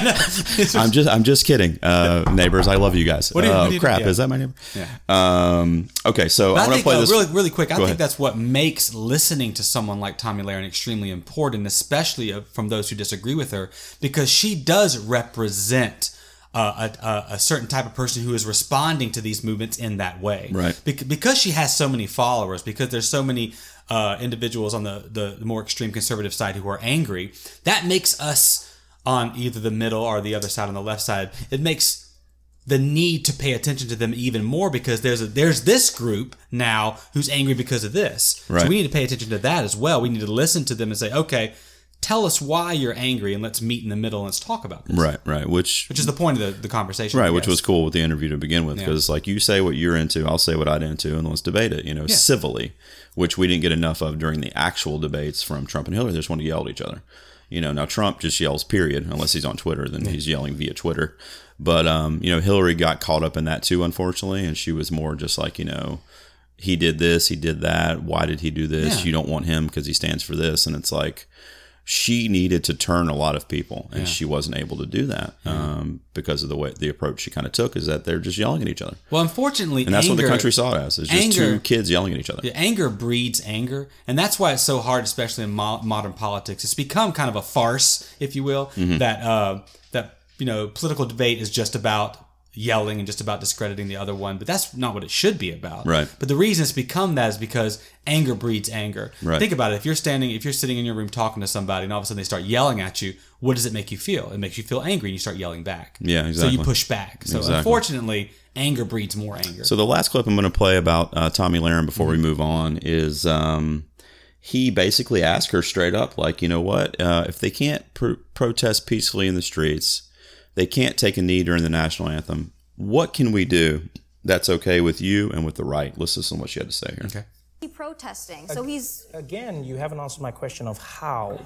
this. I'm just, I'm just kidding, uh, neighbors. I love you guys. What do you, uh, what do you crap, do? Yeah. is that my neighbor? Yeah. Um, okay, so but I'm I going to think, play uh, this really, really quick. I Go think ahead. that's what makes listening to someone like Tomi Lahren extremely important, especially from those who disagree with her, because she does represent Uh, a, a certain type of person who is responding to these movements in that way. Right. Be- because she has so many followers, because there's so many uh, individuals on the, the, the more extreme conservative side who are angry, that makes us on either the middle or the other side on the left side, it makes the need to pay attention to them even more, because there's a, there's this group now who's angry because of this. Right. So we need to pay attention to that as well. We need to listen to them and say, okay, tell us why you're angry, and let's meet in the middle and let's talk about this. Right, right. Which which is the point of the, the conversation. Right, which was cool with the interview to begin with, because yeah. like, you say what you're into, I'll say what I'm into, and let's debate it, you know, yeah. civilly, which we didn't get enough of during the actual debates from Trump and Hillary. They just want to yell at each other. You know, now Trump just yells, period, unless he's on Twitter, then yeah. he's yelling via Twitter. But, um, you know, Hillary got caught up in that too, unfortunately, and she was more just like, you know, he did this, he did that, why did he do this? Yeah. You don't want him because he stands for this, and it's like, she needed to turn a lot of people, and yeah. she wasn't able to do that um, because of the way the approach she kind of took, is that they're just yelling at each other. Well, unfortunately, and that's anger, what the country saw it as. It's just anger, two kids yelling at each other. Yeah, anger breeds anger, and that's why it's so hard, especially in mo- modern politics. It's become kind of a farce, if you will, mm-hmm. that uh, that you know, political debate is just about yelling and just about discrediting the other one, but that's not what it should be about. Right. But the reason it's become that is because anger breeds anger. Right. Think about it. If you're standing, if you're sitting in your room talking to somebody, and all of a sudden they start yelling at you, what does it make you feel? It makes you feel angry, and you start yelling back. Yeah, exactly. So you push back. So exactly. unfortunately, anger breeds more anger. So the last clip I'm going to play about uh, Tomi Lahren before mm-hmm. we move on is um, he basically asked her straight up, like, you know what? Uh, if they can't pr- protest peacefully in the streets, they can't take a knee during the national anthem, what can we do that's okay with you and with the right? Let's listen to what she had to say here. Okay. He's protesting, so he's... Again, you haven't answered my question of how.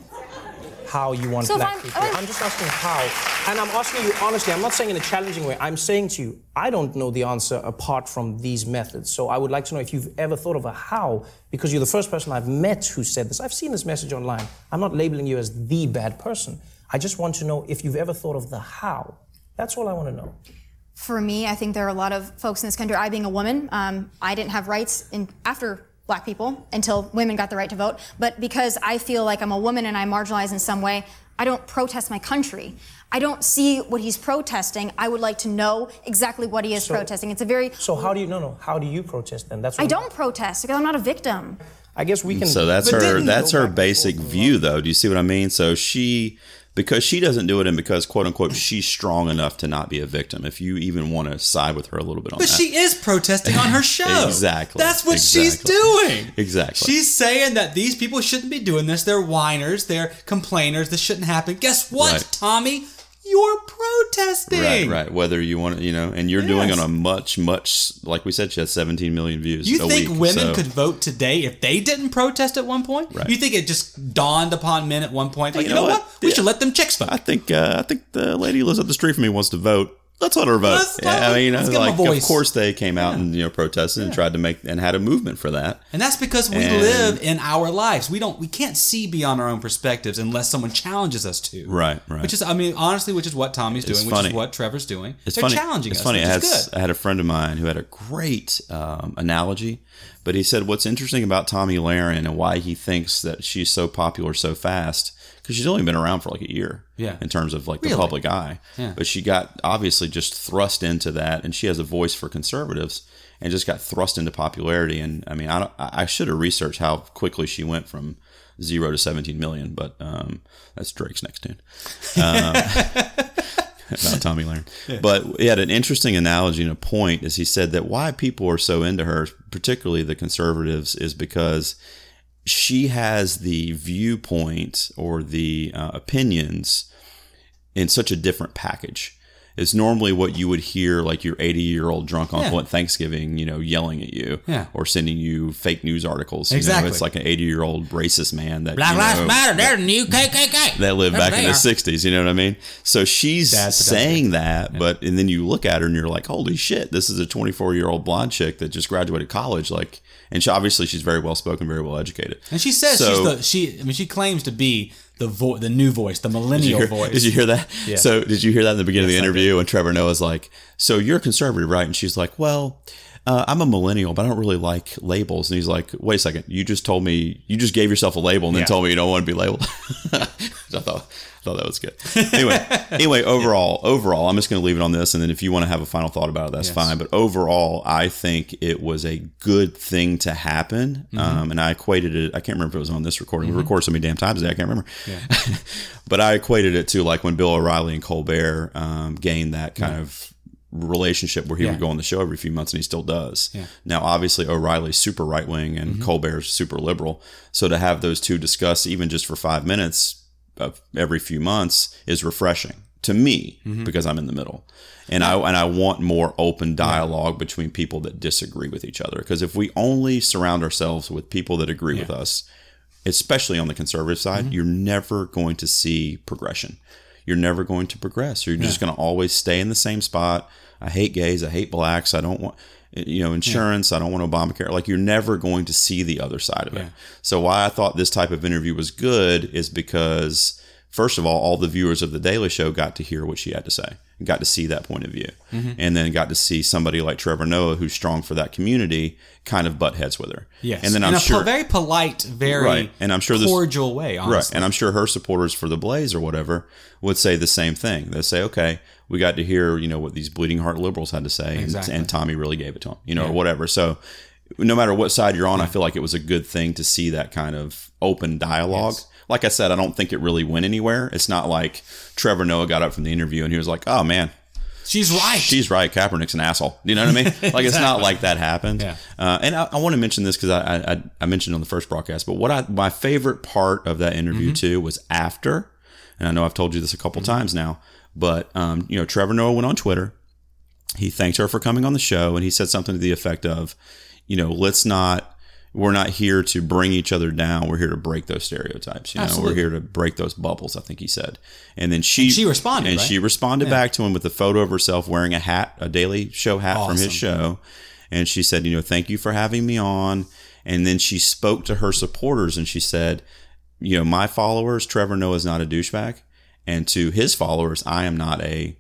How you want so black I'm, people. I'm, I'm just asking how. And I'm asking you honestly, I'm not saying in a challenging way. I'm saying to you, I don't know the answer apart from these methods. So I would like to know if you've ever thought of a how, because you're the first person I've met who said this. I've seen this message online. I'm not labeling you as the bad person. I just want to know if you've ever thought of the how. That's all I want to know. For me, I think there are a lot of folks in this country, I being a woman, um, I didn't have rights in, after black people until women got the right to vote. But because I feel like I'm a woman and I'm marginalized in some way, I don't protest my country. I don't see what he's protesting. I would like to know exactly what he is so, protesting. It's a very... So how do you... No, no. How do you protest then? That's what I don't protest because I'm not a victim. I guess we can... So that's her that's her basic view, though. Do you see what I mean? So she... Because she doesn't do it and because, quote unquote, she's strong enough to not be a victim, if you even want to side with her a little bit on but that. But she is protesting on her show. Exactly. That's what exactly. she's doing. Exactly. She's saying that these people shouldn't be doing this. They're whiners. They're complainers. This shouldn't happen. Guess what, Right. Tommy? You're protesting. Right, right. Whether you want to, you know, and you're Yes. doing on a much, much, like we said, she has seventeen million views You a think week, women so- could vote today if they didn't protest at one point? Right. You think it just dawned upon men at one point, like, You you, know know, what? what? We Yeah. should let them chicks vote. I think uh, I think the lady who lives up the street from me wants to vote. Let's let her vote. Let's yeah, vote. I mean, you know, Let's give 'em a like voice. of course they came out and you know protested and tried to make and had a movement for that. And that's because we And- live in our lives. We don't we can't see beyond our own perspectives unless someone challenges us to. Right, right. Which is I mean, honestly, which is what Tommy's doing, It's which funny. is what Trevor's doing. It's They're funny. challenging it's us. funny. Which I had, is good. I had a friend of mine who had a great um, analogy, but he said what's interesting about Tomi Lahren and why he thinks that she's so popular so fast, because she's only been around for like a year Yeah. in terms of like Really? the public eye. Yeah. But she got obviously just thrust into that, and she has a voice for conservatives and just got thrust into popularity. And I mean, I, don't, I should have researched how quickly she went from zero to seventeen million, but um, that's Drake's next tune. Um, about Tomi Lahren. Yeah. But he had an interesting analogy and a point as he said that why people are so into her, particularly the conservatives, is because she has the viewpoint or the uh, opinions in such a different package. It's normally what you would hear like your eighty-year-old drunk uncle Yeah. at Thanksgiving, you know, yelling at you Yeah. or sending you fake news articles. You Exactly. know, it's like an eighty-year-old racist man that Black you Lives know, Matter. They're the new K K K. that lived There back they in the are. sixties, you know what I mean? So she's Dad's saying that, but and then you look at her and you're like, holy shit, this is a twenty-four-year-old blonde chick that just graduated college. Like, and she, obviously she's very well spoken, very well educated. And she says So- she's the she. I mean, she claims to be the vo- the new voice, the Did you, millennial hear, voice. did you hear that? Yeah. So did you hear that in the beginning Yes, of I the interview? And Trevor Noah's like, so you're conservative, right? And she's like, well, uh, I'm a millennial, but I don't really like labels. And he's like, wait a second, you just told me, you just gave yourself a label and then Yeah. told me you don't want to be labeled. I thought, I thought that was good. Anyway, anyway, overall, overall, I'm just going to leave it on this. And then if you want to have a final thought about it, that's Yes. fine. But overall, I think it was a good thing to happen. Mm-hmm. Um, and I equated it, I can't remember if it was on this recording. We recorded so many damn times today, I can't remember. But I equated it to like when Bill O'Reilly and Colbert um, gained that kind of relationship where he Yeah. would go on the show every few months, and he still does. Yeah. Now, obviously, O'Reilly's super right wing and Colbert's super liberal. So to have those two discuss even just for five minutes of every few months is refreshing to me because I'm in the middle, and I and I want more open dialogue between people that disagree with each other. Because if we only surround ourselves with people that agree with us, especially on the conservative side, you're never going to see progression. You're never going to progress. You're just going to always stay in the same spot. I hate gays. I hate blacks. I don't want, you know, insurance. I don't want Obamacare. Like, you're never going to see the other side of it. Yeah. So why I thought this type of interview was good is because, first of all, all the viewers of The Daily Show got to hear what she had to say, and got to see that point of view, and then got to see somebody like Trevor Noah, who's strong for that community, kind of butt heads with her. Yes, and then in I'm a sure po- very polite, very Right. And I'm sure this- cordial way. Honestly. Right. And I'm sure her supporters for the Blaze or whatever would say the same thing. They'll say, okay, we got to hear, you know, what these bleeding heart liberals had to say. Exactly. And, and Tommy really gave it to him, you know, Yeah. or whatever. So no matter what side you're on, I feel like it was a good thing to see that kind of open dialogue. Yes. Like I said, I don't think it really went anywhere. It's not like Trevor Noah got up from the interview and he was like, oh man, she's right. she's right. Kaepernick's an asshole. You know what I mean? Like, it's not like that happened. Yeah. Uh, and I, I want to mention this because I, I I mentioned on the first broadcast, but what I my favorite part of that interview Mm-hmm. too was after, and I know I've told you this a couple Mm-hmm. times now, but um, you know, Trevor Noah went on Twitter. He thanked her for coming on the show, and he said something to the effect of, you know, let's not. We're not here to bring each other down. We're here to break those stereotypes. You know, Absolutely. we're here to break those bubbles, I think he said. And then she And she responded, And right? she responded back to him with a photo of herself wearing a hat, a Daily Show hat from Awesome. his show. And she said, you know, thank you for having me on. And then she spoke to her supporters and she said, you know, my followers, Trevor Noah is not a douchebag. And to his followers, I am not a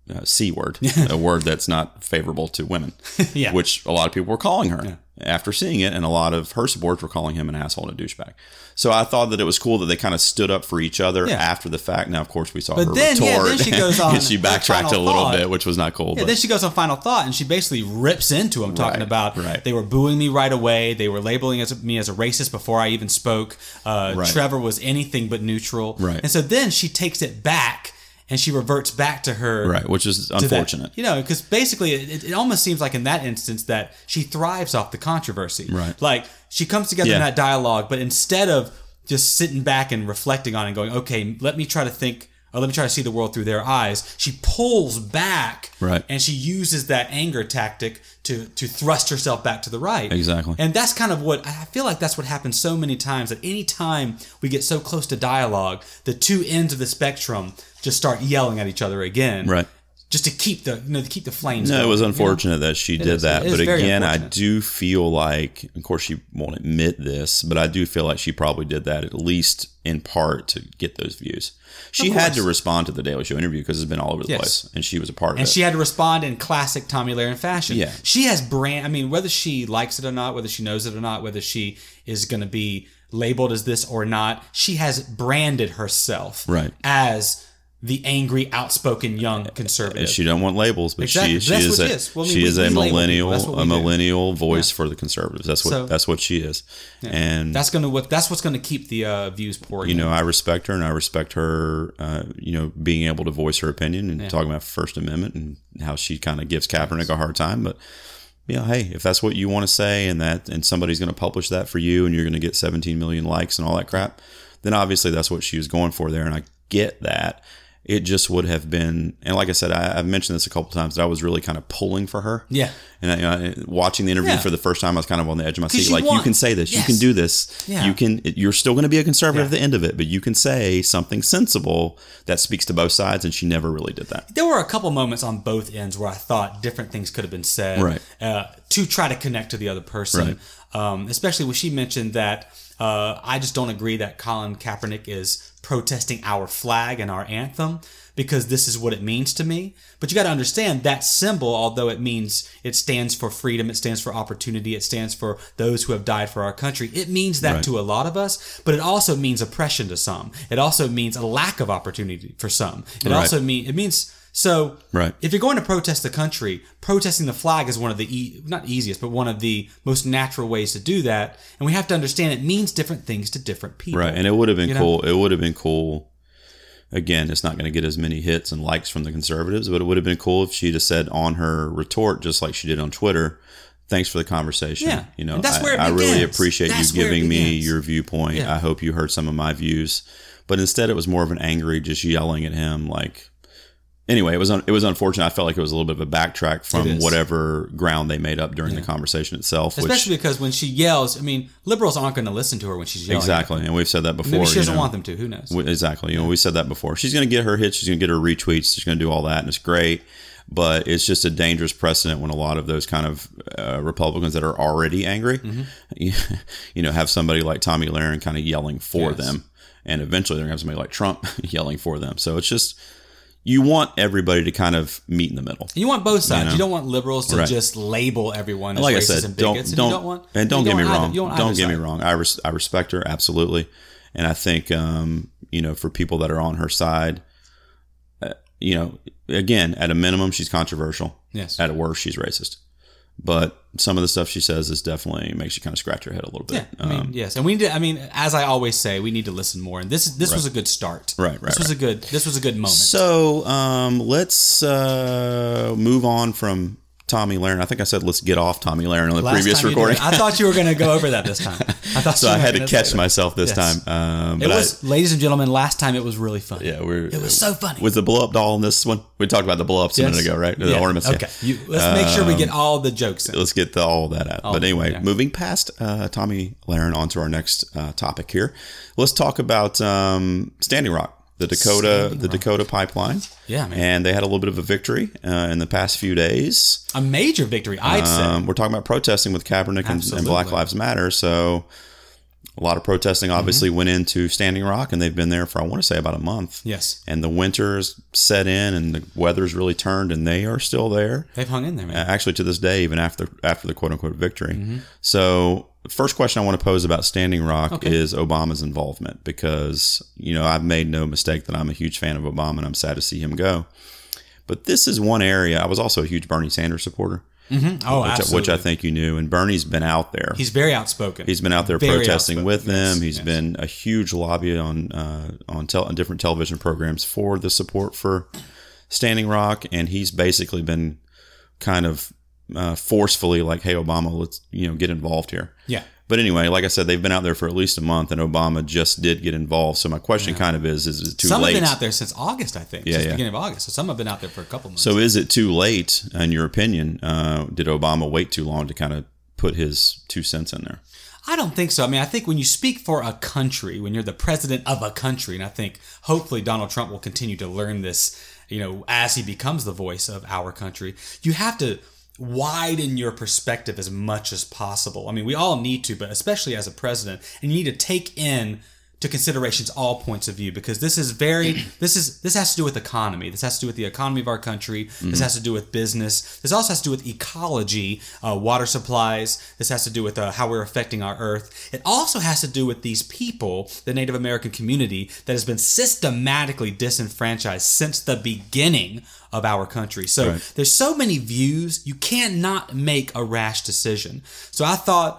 uh, C word, a word that's not favorable to women, Yeah. which a lot of people were calling her Yeah. after seeing it, and a lot of her supporters were calling him an asshole and a douchebag. So I thought that it was cool that they kind of stood up for each other Yeah. after the fact. Now, of course, we saw But her then, yeah, retort, then she goes on and she her backtracked final a little thought. bit, which was not cool. Yeah, but then she goes on final thought and she basically rips into him, talking Right, about right. they were booing me right away. They were labeling as, me as a racist before I even spoke. Uh, Right. Trevor was anything but neutral. Right. And so then she takes it back and she reverts back to her. right, which is to that- unfortunate. you know, because basically it, it almost seems like in that instance that she thrives off the controversy. Right. Like she comes together in Yeah. that dialogue, but instead of just sitting back and reflecting on it and going, okay, let me try to think, or let me try to see the world through their eyes, she pulls back Right. and she uses that anger tactic to to thrust herself back to the right. Exactly. And that's kind of what I feel like that's what happens so many times, that any time we get so close to dialogue, the two ends of the spectrum just start yelling at each other again. Right. Just to keep the you know to keep the flames No, going, it was you know? unfortunate that she did is. that. It is But very again, I unfortunate. do feel like, of course, she won't admit this, but I do feel like she probably did that at least in part to get those views. She Of had course. to respond to the Daily Show interview because it's been all over the Yes. place, and she was a part of And it. she had to respond in classic Tomi Lahren fashion. Yeah. She has brand, I mean, whether she likes it or not, whether she knows it or not, whether she is going to be labeled as this or not, she has branded herself Right. as the angry, outspoken young conservative. And she don't want labels, but Exactly. she she That's is what a she is. Well, I mean, she we- is we a label people. millennial That's what we a do. millennial voice for the conservatives. That's what So- that's what she is. And that's gonna what that's what's gonna keep the uh, views pouring. you know, in. I respect her, and I respect her, uh, you know, being able to voice her opinion and talking about First Amendment and how she kind of gives Kaepernick a hard time. But, you know, hey, if that's what you want to say and that, and somebody's going to publish that for you and you're going to get seventeen million likes and all that crap, then obviously that's what she was going for there. And I get that. It just would have been, and like I said, I, I've mentioned this a couple times, that I was really kind of pulling for her. Yeah. And I, you know, watching the interview Yeah. for the first time, I was kind of on the edge of my 'Cause seat. you Like, you want- can say this, Yes. you can do this, Yeah. you can. You're still going to be a conservative Yeah. at the end of it, but you can say something sensible that speaks to both sides, and she never really did that. There were a couple moments on both ends where I thought different things could have been said Right. uh, to try to connect to the other person. Um, especially when she mentioned that uh, I just don't agree that Colin Kaepernick is protesting our flag and our anthem because this is what it means to me. But you got to understand that symbol, although it means it stands for freedom, it stands for opportunity, it stands for those who have died for our country. It means that Right. to a lot of us, but it also means oppression to some. It also means a lack of opportunity for some. It Right. also mean it means so. Right. If you're going to protest the country, protesting the flag is one of the e- not easiest, but one of the most natural ways to do that. And we have to understand it means different things to different people. Right. And it would have been You know? cool. It would have been cool. Again, it's not going to get as many hits and likes from the conservatives, but it would have been cool if she'd have said on her retort, just like she did on Twitter, thanks for the conversation. Yeah. You know, And that's I, where it I really begins. appreciate That's you where it giving me begins. your viewpoint. Yeah. I hope you heard some of my views. But instead, it was more of an angry, just yelling at him. Like, anyway, it was un- it was unfortunate. I felt like it was a little bit of a backtrack It from is. whatever ground they made up during the conversation itself. Especially which, because when she yells, I mean, liberals aren't going to listen to her when she's yelling. exactly, and we've said that before. Maybe she you doesn't know. want them to. Who knows? W- Exactly. You know, we said that before. She's going to get her hits. She's going to get her retweets. She's going to do all that, and it's great. But it's just a dangerous precedent when a lot of those kind of uh, Republicans that are already angry, Mm-hmm. you, you know, have somebody like Tomi Lahren kind of yelling for Yes. them, and eventually they're going to have somebody like Trump yelling for them. So it's just, you want everybody to kind of meet in the middle. You want both sides. You, know? don't want liberals to Right. just label everyone as Like I racist said, and don't bigots. don't, and you don't want, and don't you get me want either- wrong. you want Don't either get me side. wrong. I res- I respect her absolutely, and I think um, you know, for people that are on her side, uh, you know, again, at a minimum, she's controversial. Yes. At a worst, she's racist. But some of the stuff she says is definitely makes you kind of scratch your head a little bit. Yeah, I mean, Um, yes, and we need to. I mean, as I always say, we need to listen more. And this this was a good start. Right, right, This was a good. This was a good moment. So um, let's uh, move on from Tomi Lahren. I think I said let's get off Tomi Lahren on the Last previous time you did recording. it, I thought you were going to go over that this time. I thought So you I were had to gonna catch say that. myself this Yes. time. Um, It but was, I, ladies and gentlemen, last time it was really fun. yeah, we're, It was so funny. Was the blow up doll in this one? We talked about the blow ups a minute Yes. ago, right? The Yeah. ornaments. yeah. Okay, you, let's make sure we get all the jokes in. Let's get the, all that out. but anyway, yeah. moving past uh, Tomi Lahren onto our next uh, topic here. Let's talk about um, Standing Rock, the Dakota, Standing the Dakota pipeline. Yeah, man. And they had a little bit of a victory uh, in the past few days. A major victory, I'd say. Um, we're talking about protesting with Kaepernick and, and Absolutely. Black Lives Matter. So A lot of protesting obviously mm-hmm. went into Standing Rock, and they've been there for, I want to say, about a month. Yes. And the winter's set in, and the weather's really turned, and they are still there. They've hung in there, man. Actually, to this day, even after after the quote-unquote victory. Mm-hmm. So, first question I want to pose about Standing Rock okay. is Obama's involvement, because, you know, I've made no mistake that I'm a huge fan of Obama, and I'm sad to see him go. But this is one area. I was also a huge Bernie Sanders supporter. Mm-hmm. Oh, which, absolutely. Which I think you knew. And Bernie's been out there. He's very outspoken. He's been out there very protesting outspoken. with them. Yes, He's yes. been a huge lobby on uh, on, tel- on different television programs for the support for Standing Rock. And he's basically been kind of uh, forcefully like, hey, Obama, let's you know get involved here. Yeah. But anyway, like I said, they've been out there for at least a month, and Obama just did get involved. So my question yeah. kind of is, is it too some late? Some have been out there since August, I think. Yeah, since yeah. the beginning of August. So some have been out there for a couple months. So is it too late, in your opinion? Uh, did Obama wait too long to kind of put his two cents in there? I don't think so. I mean, I think when you speak for a country, when you're the president of a country, and I think hopefully Donald Trump will continue to learn this, you know, as he becomes the voice of our country, you have to widen your perspective as much as possible. I mean, we all need to, but especially as a president, and you need to take in to considerations all points of view, because this is very this is this has to do with economy. This has to do with the economy of our country. Mm-hmm. This has to do with business. This also has to do with ecology, uh, water supplies. This has to do with uh, how we're affecting our earth. It also has to do with these people, the Native American community, that has been systematically disenfranchised since the beginning of our country. So right. there's so many views, you cannot make a rash decision. So I thought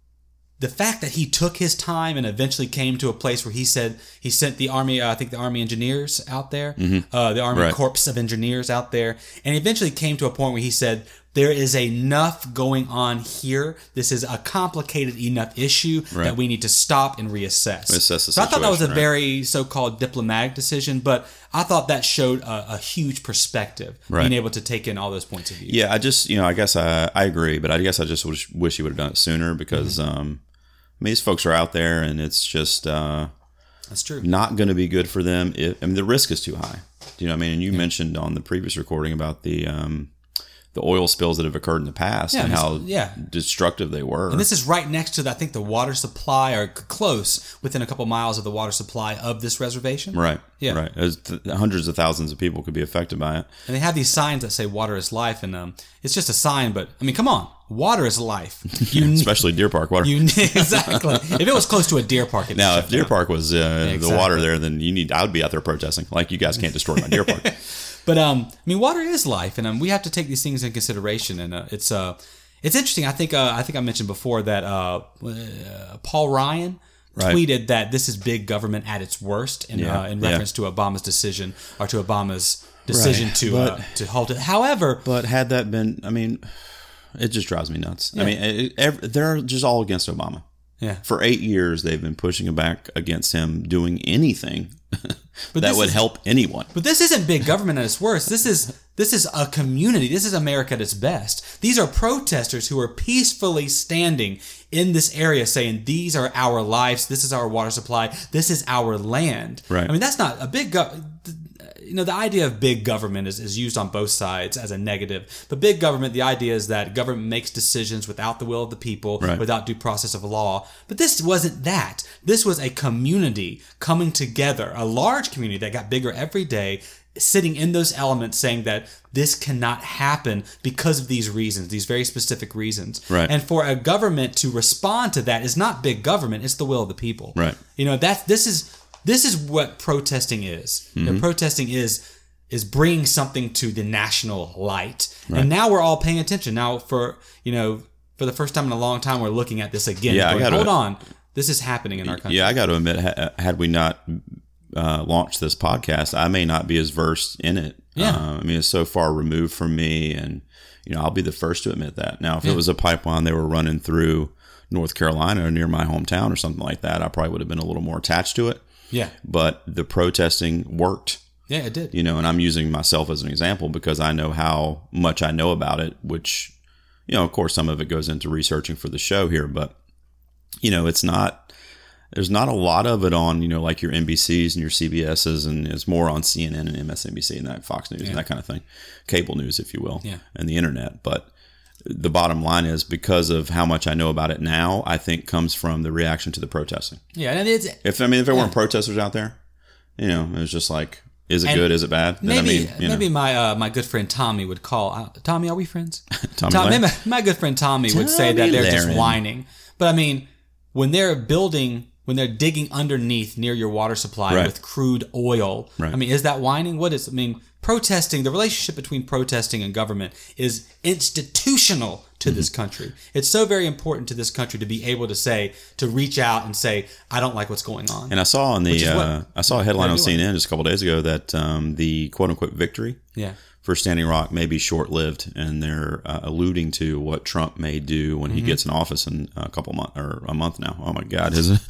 the fact that he took his time and eventually came to a place where he said he sent the Army, uh, I think the Army engineers out there, mm-hmm. uh, the Army right. Corps of Engineers out there, and he eventually came to a point where he said, there is enough going on here. This is a complicated enough issue right. that we need to stop and reassess. Reassess the so I thought that was a right. very so-called diplomatic decision, but I thought that showed a, a huge perspective, right. being able to take in all those points of view. Yeah, I just, you know, I guess I, I agree, but I guess I just wish, wish he would have done it sooner, because, mm-hmm. um, I mean, these folks are out there, and it's just uh, that's true. Not going to be good for them. If, I mean, the risk is too high. Do you know what I mean? And you yeah. mentioned on the previous recording about the um, the oil spills that have occurred in the past yeah, and how yeah. destructive they were. And this is right next to, the, I think, the water supply, or close, within a couple miles of the water supply of this reservation. Right. Yeah. Right. Th- hundreds of thousands of people could be affected by it. And they have these signs that say water is life, and um, it's just a sign, but, I mean, come on. Water is life. You yeah, especially Deer Park water. You, exactly. If it was close to a deer park. It'd now, if Deer down. Park was uh, yeah, exactly. the water there, then you need. I would be out there protesting. Like, you guys can't destroy my deer park. But um, I mean, water is life, and um, we have to take these things in consideration. And uh, it's uh, it's interesting. I think uh, I think I mentioned before that uh, uh, Paul Ryan right. tweeted that this is big government at its worst, in yeah. uh, in reference yeah. to Obama's decision, or to Obama's decision right. to but, uh, to halt it. However, but had that been, I mean, it just drives me nuts. Yeah. I mean, it, it, they're just all against Obama. Yeah. For eight years, they've been pushing back against him doing anything but that would is, help anyone. But this isn't big government at its worst. This is this is a community. This is America at its best. These are protesters who are peacefully standing in this area saying, these are our lives. This is our water supply. This is our land. Right. I mean, that's not a big go- You know, the idea of big government is, is used on both sides as a negative. But big government, the idea is that government makes decisions without the will of the people, right. without due process of law. But this wasn't that. This was a community coming together, a large community that got bigger every day, sitting in those elements saying that this cannot happen because of these reasons, these very specific reasons. Right. And for a government to respond to that is not big government, it's the will of the people. Right. You know, that this is... This is what protesting is. Mm-hmm. You know, protesting is is bringing something to the national light, right. and now we're all paying attention. Now, for you know, for the first time in a long time, we're looking at this again. Yeah, going, I gotta, hold on, this is happening in our country. Yeah, I got to admit, had we not uh, launched this podcast, I may not be as versed in it. Yeah, uh, I mean, it's so far removed from me, and you know, I'll be the first to admit that. Now, if yeah. it was a pipeline they were running through North Carolina near my hometown or something like that, I probably would have been a little more attached to it. Yeah. But the protesting worked. Yeah, it did. You know, and I'm using myself as an example because I know how much I know about it, which, you know, of course, some of it goes into researching for the show here, but, you know, it's not, there's not a lot of it on, you know, like your N B Cs and your C B S's, and it's more on C N N and M S N B C and that Fox News yeah. and that kind of thing. Cable news, if you will, yeah. and the internet. But the bottom line is, because of how much I know about it now, I think comes from the reaction to the protesting. Yeah, and it's If I mean, if there yeah. weren't protesters out there, you know, it was just like, is it And good? Is it bad? Then, maybe I mean, you know, maybe my uh, my good friend Tommy would call. Uh, Tommy, are we friends? Tommy Tom, Lane? maybe my good friend Tommy would say that Tommy they're just Laren. whining. But I mean, when they're building, when they're digging underneath near your water supply Right. with crude oil, Right. I mean, is that whining? What is? I mean, protesting. The relationship between protesting and government is institutional to this country. It's so very important to this country to be able to say, to reach out and say, I don't like what's going on. And I saw on Which the is what uh, I saw a headline they're on doing. C N N just a couple days ago that um, the quote unquote victory yeah. for Standing Rock may be short lived, and they're uh, alluding to what Trump may do when he Mm-hmm. gets in office in a couple months or a month now. Oh my God, is it?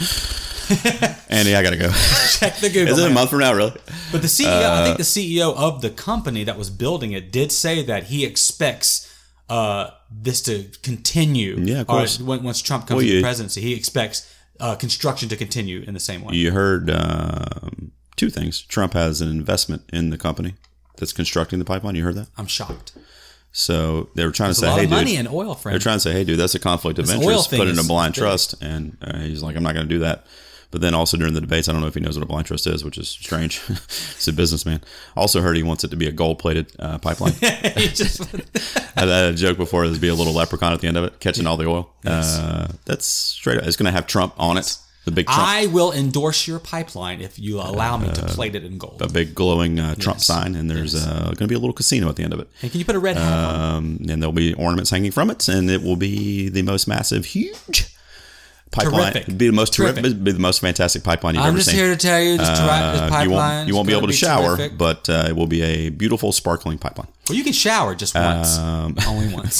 Andy, I gotta go. Check the Google. Is it a man. month from now? Really? But the C E O, I think the C E O of the company that was building it did say that he expects uh, this to continue. Yeah, of Or course. when, once Trump comes Well, to you- the presidency, he expects uh, construction to continue in the same way. You heard um two things. Trump has an investment in the company that's constructing the pipeline. You heard that? I'm shocked. So they were trying There's to a say, lot "Hey, of money dude." in oil, They're friend. trying to say, "Hey, dude, that's a conflict of This oil interest. thing Put in a is blind big. trust." And uh, he's like, "I'm not going to do that." But then also during the debates, I don't know if he knows what a blind trust is, which is strange. He's a businessman. Also heard he wants it to be a gold-plated uh, pipeline. He just- I had a joke before. There'd be a little leprechaun at the end of it, catching all the oil. Yes. Uh, that's straight up. It's going to have Trump on it. The big Trump, I will endorse your pipeline if you allow me to plate it in gold. a big glowing uh, Trump Yes. sign, and there's Yes. uh, going to be a little casino at the end of it. And can you put a red hat on? Um, and there'll be ornaments hanging from it, and it will be the most massive, huge pipeline. Terrific. It'll be the most terrific. Terrific. Be the most fantastic pipeline you've I'm ever just seen. here to tell you this, tri- this Uh, pipeline you won't, you won't is be able gonna to shower, terrific. but uh, it will be a beautiful, sparkling pipeline. Well, you can shower just once. Um, Only once.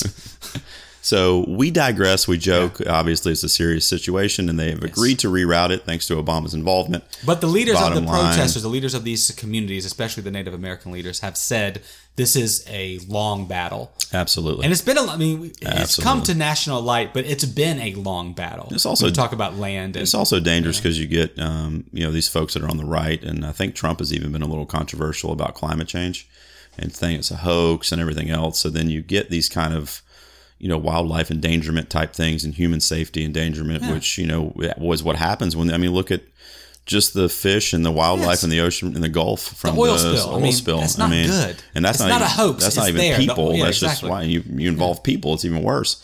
So we digress. We joke. Obviously, it's a serious situation, and they have agreed to reroute it thanks to Obama's involvement. But the leaders of Bottom the line- protesters, the leaders of these communities, especially the Native American leaders, have said this is a long battle. Absolutely. And it's been a, I mean, it's Absolutely. come to national light, but it's been a long battle. It's also- we talk about land. And, It's also dangerous because you get, um, you know, these folks that are on the right, and I think Trump has even been a little controversial about climate change and saying it's a hoax and everything else. So then you get these kind of, you know, wildlife endangerment type things and human safety endangerment, Yeah. which, you know, was what happens when, I mean, look at just the fish and the wildlife Yes. in the ocean, in the Gulf from oil the spill. I oil mean, spill. that's I not mean, good. And that's It's not, not a even, hoax. That's not It's even there. The- people. yeah, that's exactly. just why you, you involve people. It's even worse.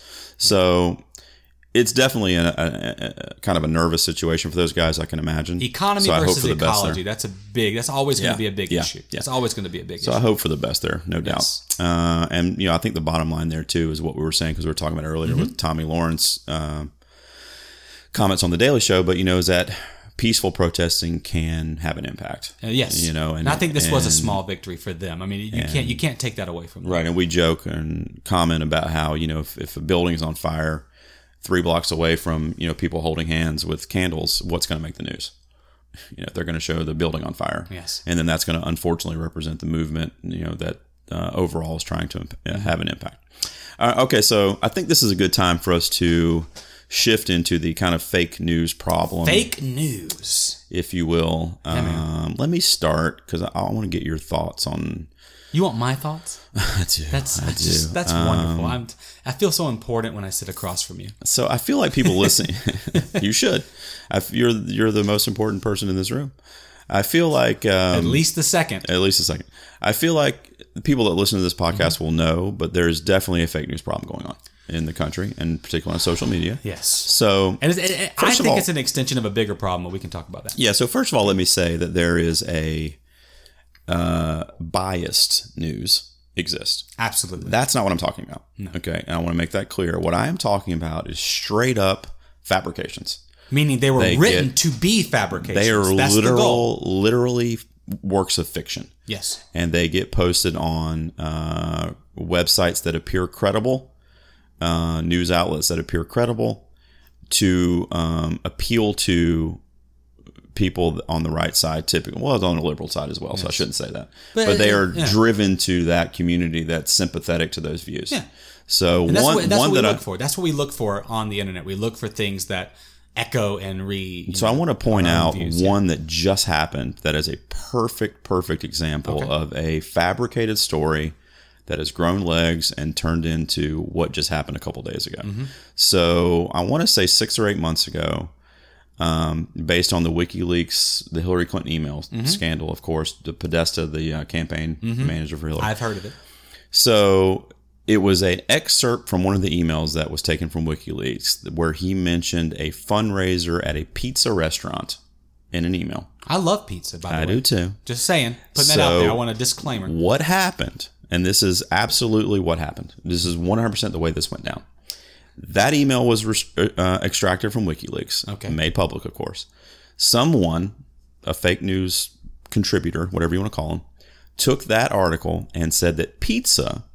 So it's definitely a, a, a kind of a nervous situation for those guys, I can imagine. economy so I hope versus for the best ecology. there. That's a big, that's always going Yeah. to be a big Yeah. issue. Yeah. It's always going to be a big So issue. I hope for the best there, no Yes. doubt. Uh, and you know, I think the bottom line there too is what we were saying because we were talking about earlier Mm-hmm. with Tommy Lawrence uh, comments on the Daily Show. But you know, is that peaceful protesting can have an impact. Uh, yes. you know, and, and I think this was a and- small victory for them. I mean, you can't you can't take that away from them. Right, and we joke and comment about how, you know, if, if a building's on fire three blocks away from, you know, people holding hands with candles, what's going to make the news? You know, they're going to show the building on fire. Yes. And then that's going to unfortunately represent the movement, you know, that uh, overall is trying to imp- uh, have an impact. Uh, okay, so I think this is a good time for us to shift into the kind of fake news problem. Fake news. If you will. Um, let me start because I, I want to get your thoughts on... You want my thoughts? I do. That's I that's, do. just, that's Um, wonderful. I'm I feel so important when I sit across from you. So I feel like people listening, you should. I f you're you're the most important person in this room. I feel like um, At least the second. at least a second. I feel like the people that listen to this podcast Mm-hmm. will know, but there's definitely a fake news problem going on in the country, and particularly on social media. Yes. So And it's, it, it- I First of think all- it's an extension of a bigger problem, but we can talk about that. yeah. So first of all, let me say that there is a uh, biased news exists. Absolutely. That's not what I'm talking about. Okay, and I want to make that clear. What I am talking about is straight up fabrications. Meaning they were They written get- to be fabrications. They are That's the goal. literal, literally works of fiction, Yes. and they get posted on uh, websites that appear credible, uh, news outlets that appear credible, to um, appeal to people on the right side. Typically, well, it's on the liberal side as well, so I shouldn't say that. But, But, they uh, are yeah. driven to that community that's sympathetic to those views. Yeah. So And that's one, what, that's one what we that look I, for. That's what we look for on the internet. We look for things that echo and re. you So I know, want to point our own out views, yeah. one that just happened that is a perfect, perfect example Okay. of a fabricated story that has grown legs and turned into what just happened a couple days ago. Mm-hmm. So I want to say six or eight months ago, um, based on the WikiLeaks, the Hillary Clinton email Mm-hmm. scandal, of course, the Podesta, the uh, campaign manager for Hillary. I've heard of it. So it was an excerpt from one of the emails that was taken from WikiLeaks where he mentioned a fundraiser at a pizza restaurant in an email. I love pizza, by the I way. do too. Just saying. Putting that So, out there. I want a disclaimer. What happened, and this is absolutely what happened. This is one hundred percent the way this went down. That email was uh, extracted from WikiLeaks, Okay. made public, of course. Someone, a fake news contributor, whatever you want to call him, took that article and said that pizza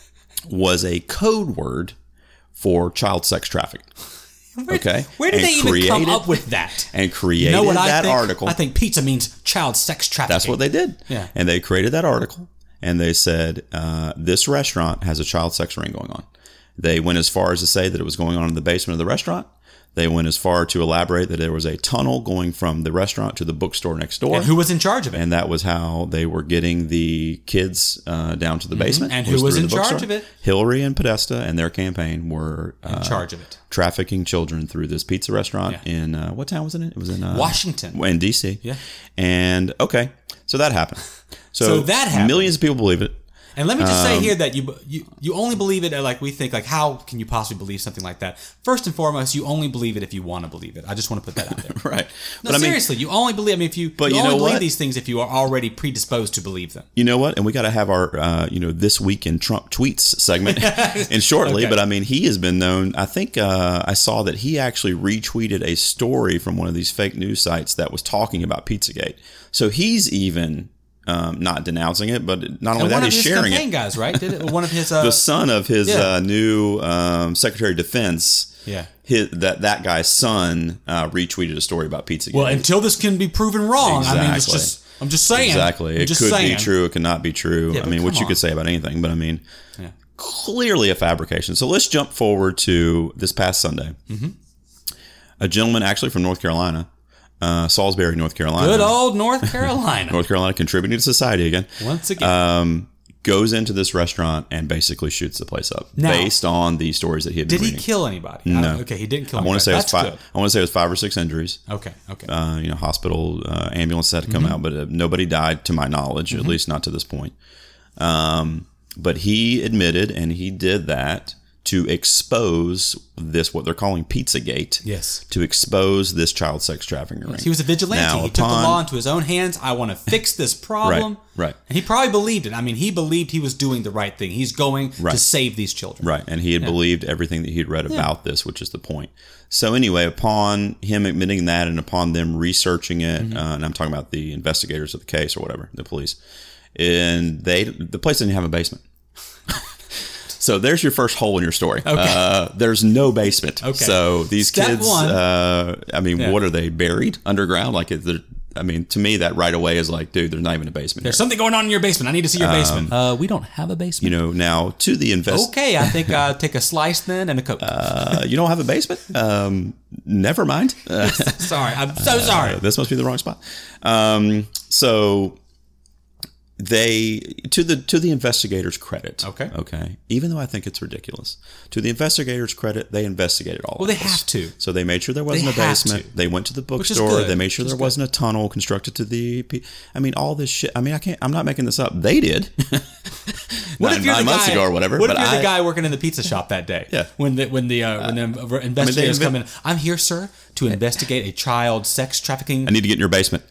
was a code word for child sex trafficking. Okay, Where did And they even come created- up with that? And created You know what I that think? article. I think pizza means child sex trafficking. That's what they did. Yeah. And they created that article and they said, uh, this restaurant has a child sex ring going on. They went as far as to say that it was going on in the basement of the restaurant. They went as far to elaborate that there was a tunnel going from the restaurant to the bookstore next door. And who was in charge of it? And that was how they were getting the kids uh, down to the basement. And who was through in the charge bookstore. of it? Hillary and Podesta and their campaign were uh, In charge of it. trafficking children through this pizza restaurant Yeah. in, uh, what town was it in? It was in uh, Washington. In D C. Yeah. And, okay, so that happened. So, So that happened. millions of people believe it. And let me just Um, say here that you, you you only believe it like we think. Like, how can you possibly believe something like that? First and foremost, you only believe it if you want to believe it. I just want to put that out there. Right. No, but I mean, seriously, you only believe. I mean, if you, But you, you only know believe what? these things if you are already predisposed to believe them. you know what? And we got to have our, uh, you know, This Week in Trump Tweets segment in shortly. Okay. But I mean, he has been known. I think uh, I saw that he actually retweeted a story from one of these fake news sites that was talking about Pizzagate. So he's even um, not denouncing it, but not only And that, one of he's his sharing campaign it. guys, right? Did it? One of his. Uh, The son of his Yeah. uh, new um, Secretary of Defense. Yeah. His, that that guy's son uh, retweeted a story about Pizzagate. well, until this can be proven wrong, I mean, it's Exactly. just. I'm just saying. Exactly. I'm It just could saying. be true. It cannot be true. Yeah, I but mean, which come you could on. say about anything, but I mean, Yeah. clearly a fabrication. So let's jump forward to this past Sunday. Mm-hmm. A gentleman actually from North Carolina, uh, Salisbury, North Carolina. Good old North Carolina. North Carolina contributing to society again. Once again. Um, goes into this restaurant and basically shoots the place up Now- based on the stories that he had been Did he reading. kill anybody? I No. don't- Okay, he didn't kill I anybody. want to say it was That's five. good. I want to say it was five or six injuries. Okay, okay. Uh, you know, hospital uh, ambulance had to come Mm-hmm. out, but uh, nobody died to my knowledge, at least not to this point. Um, but he admitted, and he did that to expose this, what they're calling Pizzagate. Yes. To expose this child sex trafficking ring. He was a vigilante. Now, he took the upon- law into his own hands. I want to fix this problem. Right, right. And he probably believed it. I mean, he believed he was doing the right thing. He's going Right. to save these children. Right, and he had believed everything that he'd read about this, which is the point. So anyway, upon him admitting that, and upon them researching it, Mm-hmm. uh, and I'm talking about the investigators of the case or whatever, the police, and they the place didn't have a basement. So there's your first hole in your story. Okay. Uh, there's no basement. Okay. So these Step kids, one. uh, I mean, Yeah. what are they, buried underground? Like, is there, I mean, to me, that right away is like, dude, there's not even a basement There's here. something going on in your basement. I need to see your basement. Uh, we don't have a You basement. know, now to the invest. Okay, I think I'll take a slice then and a Coke. Uh, you don't have a basement? Um, never mind. Uh, sorry. I'm so sorry. this must be the wrong spot. Um, so they to the to the investigators' credit. Okay. Okay. Even though I think it's ridiculous, to the investigators' credit, they investigated all. Well, of they this. have to. So they made sure there wasn't They a have basement. to. They went to the Which is bookstore. good. They made sure Which there is wasn't a tunnel constructed to the. P- I mean, all this shit. I mean, I can't. I'm not making this up. They did. What nine, if you're nine the months guy, ago or whatever? What but if you're I, the guy working in the pizza shop that day? Yeah. When the when the uh, when the investigators inve- come in, I'm here, sir, to investigate a child sex trafficking. I need to get in your basement.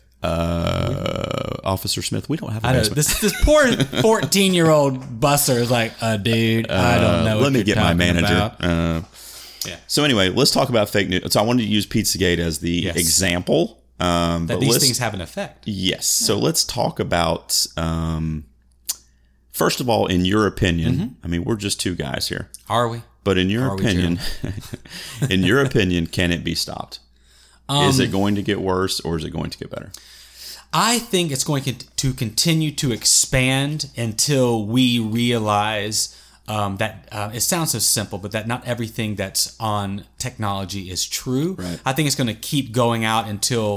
Uh, Officer Smith, we don't have a I know basement. this this poor fourteen year old busser is like, uh, dude, I don't know. Uh, what let me you're get my talking manager. about." Uh, Yeah. So anyway, let's talk about fake news. So I wanted to use Pizzagate as the Yes. example. Um, That but these let's- things have an effect. Yes. So let's talk about. Um, first of all, in your opinion, Mm-hmm. I mean, we're just two guys here, Are we? but in your Are we, opinion, in your opinion, can it be stopped? is Um, it going to get worse or is it going to get better? I think it's going to continue to expand until we realize um, that uh, it sounds so simple, but that not everything that's on technology is true. Right. I think it's going to keep going out until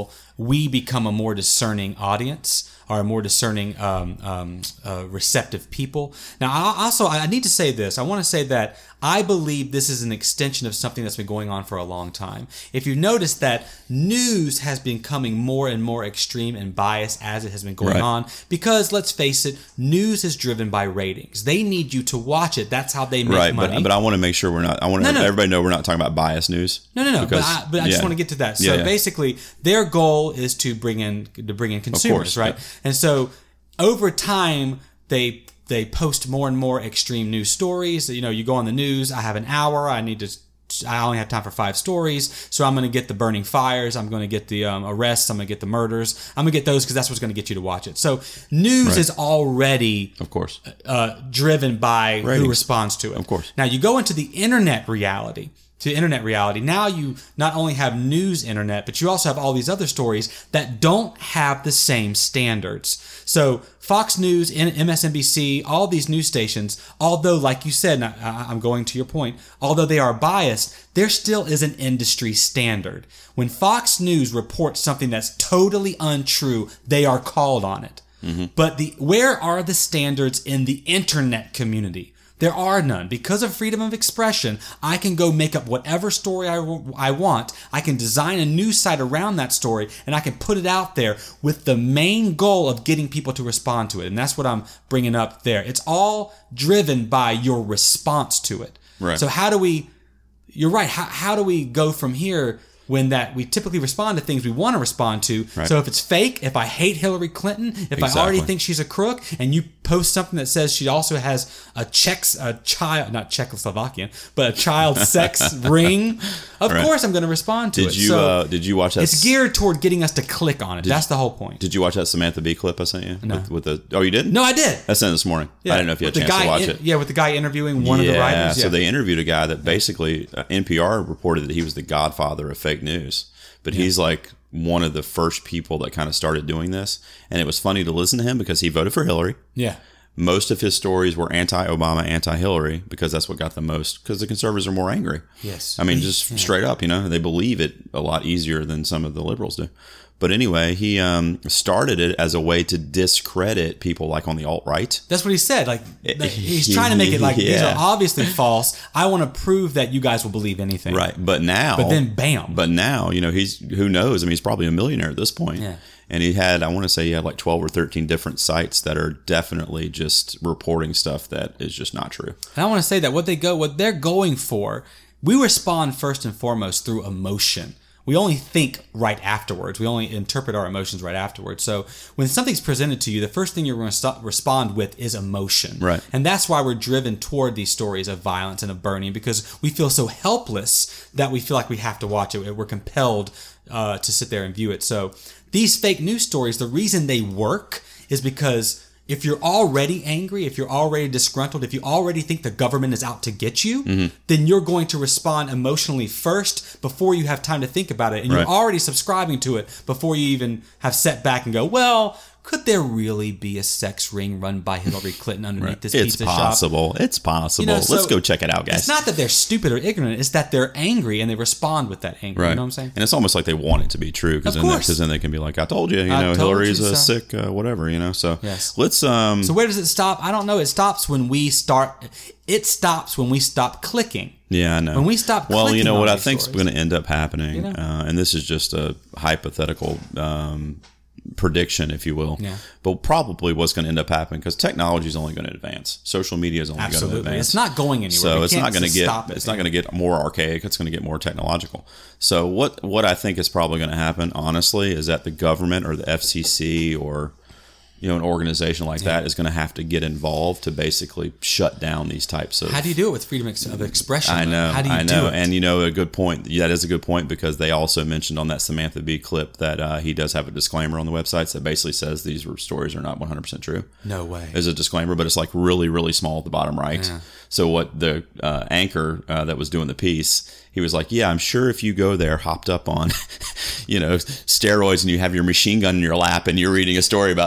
we become a more discerning audience, or a more discerning, um, um, uh, receptive people. Now, I also, I need to say this. I want to say that I believe this is an extension of something that's been going on for a long time. If you notice that news has been becoming more and more extreme and biased as it has been going Right. on, because let's face it, news is driven by ratings. They need you to watch it. That's how they make Right, money. but but I want to make sure we're not. I want to No, no. everybody know we're not talking about biased news. No, no, no. Because- but I, but I just yeah. want to get to that. So Yeah, yeah. basically, their goal is to bring in to bring in consumers, course, right? yeah. And so over time, they they post more and more extreme news stories. You know, you go on the news. I have an hour. I need to. I only have time for five stories, so I'm going to get the burning fires. I'm going to get the um, arrests. I'm going to get the murders. I'm going to get those because that's what's going to get you to watch it. So news Right. is already Of course. uh, driven by who Ratings. responds to it. Of course. Now you go into the internet reality. To internet reality. Now you not only have news internet, but you also have all these other stories that don't have the same standards. So Fox News, M S N B C, all these news stations, although, like you said, and I, I'm going to your point, although they are biased, there still is an industry standard. When Fox News reports something that's totally untrue, they are called on it. Mm-hmm. But the where are the standards in the internet community? There are none. Because of freedom of expression, I can go make up whatever story I, I want. I can design a news site around that story, and I can put it out there with the main goal of getting people to respond to it. And that's what I'm bringing up there. It's all driven by your response to it. Right. So how do we, you're right, how, how do we go from here when that we typically respond to things we want to respond to? Right. So if it's fake, if I hate Hillary Clinton, if I already Exactly. think she's a crook, and you post something that says she also has a Czech, a child, not Czechoslovakian, but a child sex ring, of Right. course I'm going to respond to it. Did you So uh, did you watch that? it's geared toward getting us to click on it. That's the whole point. Did you watch that Samantha Bee clip I sent you? No. With, with the oh, you didn't? No, I did. I sent it this morning. I didn't know if you had a With chance the to guy watch in- it. Yeah, with the guy interviewing one of the writers. Yeah. So they interviewed a guy that basically uh, N P R reported that he was the godfather of fake news, but he's like one of the first people that kind of started doing this, and it was funny to listen to him because he voted for Hillary. yeah. Most of his stories were anti-Obama, anti-Hillary, because that's what got them most. Because the conservatives are more angry. Yes. I mean, just straight up, you know, they believe it a lot easier than some of the liberals do. But anyway, he um, started it as a way to discredit people like on the alt-right. That's what he said. Like that he's trying to make it like these Yeah. are obviously false. I want to prove that you guys will believe anything. Right. But now. But then bam. But now, you know, he's, who knows? I mean, he's probably a millionaire at this point. Yeah. And he had, I want to say he had like twelve or thirteen different sites that are definitely just reporting stuff that is just not true. And I want to say that what they go, what they're going for, we respond first and foremost through emotion. We only think right afterwards. We only interpret our emotions right afterwards. So when something's presented to you, the first thing you're going to stop, respond with is emotion. Right. And that's why we're driven toward these stories of violence and of burning, because we feel so helpless that we feel like we have to watch it. We're compelled uh, to sit there and view it. So these fake news stories, the reason they work is because if you're already angry, if you're already disgruntled, if you already think the government is out to get you, Mm-hmm. then you're going to respond emotionally first before you have time to think about it. And Right. you're already subscribing to it before you even have set back and go, well, could there really be a sex ring run by Hillary Clinton underneath this It's pizza shop? possible. It's possible. You know, so Let's go check it out, guys. It's not that they're stupid or ignorant. It's that they're angry and they respond with that anger. Right. You know what I'm saying? And it's almost like they want it to be true, because Of then, course. because then they can be like, I told you, you I know, told Hillary's you a so. sick, uh, whatever, you know. So Yes. let's, um, So where does it stop? I don't know. It stops when we start. It stops when we stop clicking. yeah, I know. When we stop well, you clicking know on what I these think is stories. going to end up happening, You know? uh, and this is just a hypothetical um, prediction, if you will. Yeah. But probably what's going to end up happening, because technology is only going to advance. Social media is only going to Absolutely. advance. It's not going anywhere. So We it's can't not going to just get stop it. it's not going to get more archaic. It's going to get more technological. So what what I think is probably going to happen, honestly, is that the government or the F C C or you know an organization like that is going to have to get involved to basically shut down these types of. How do you do it with freedom ex- of expression? I though? know, How do you I know, do it? and you know a good point. Yeah, that is a good point, because they also mentioned on that Samantha Bee clip that uh, he does have a disclaimer on the websites that basically says these stories are not one hundred percent true. No way. There's a disclaimer, but it's like really, really small at the bottom right. Yeah. So what the uh, anchor uh, that was doing the piece, he was like, yeah, I'm sure if you go there hopped up on, you know, steroids and you have your machine gun in your lap and you're reading a story about Hillary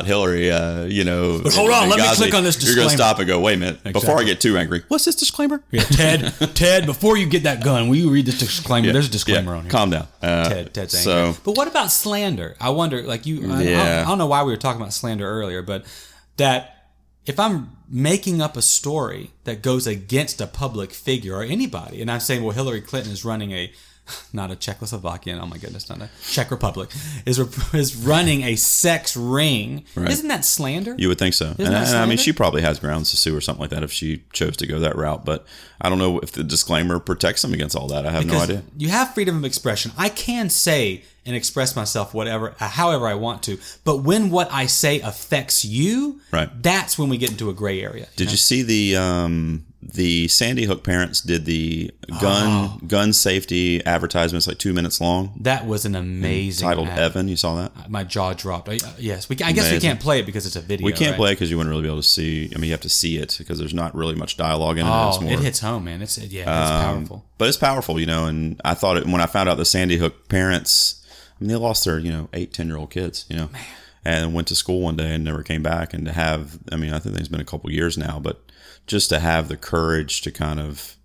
very, uh, you know. But hold on, let me Benghazi, click on this You're going to disclaimer. stop and go, wait a minute. Before I Exactly. get too angry, what's this disclaimer? Yeah, Ted, Ted, before you get that gun, will you read this disclaimer? Yeah, There's a disclaimer yeah, on here. Calm down. Uh, Ted, Ted's so, angry. But what about slander? I wonder, like you, I, Yeah. I don't know why we were talking about slander earlier, but that if I'm making up a story that goes against a public figure or anybody, and I'm saying, well, Hillary Clinton is running a, not a Czechoslovakian, oh my goodness, not a Czech Republic, is is running a sex ring. Right. Isn't that slander? You would think so. And, that I- and I mean, slander? she probably has grounds to sue or something like that if she chose to go that route. But I don't know if the disclaimer protects them against all that. I have no Because idea. you have freedom of expression. I can say and express myself whatever, uh, however I want to. But when what I say affects you, Right. that's when we get into a gray area. Did you see the um, the Sandy Hook parents did the gun Oh. gun safety advertisements like two minutes long, That was an amazing titled ad. Evan? You saw that? My jaw dropped. I, uh, yes, we, I guess we Amazing. can't play it because it's a video. We can't right? play it because you wouldn't really be able to see. I mean, you have to see it because there's not really much dialogue in it. Oh, It's more, it hits home, man. It's yeah, it's um, powerful. but it's powerful, you know. And I thought it when I found out the Sandy Hook parents. I mean, they lost their, you know, eight, ten year old kids, you know, Man. and went to school one day and never came back. And to have, I mean, I think it's been a couple years now, but just to have the courage to kind of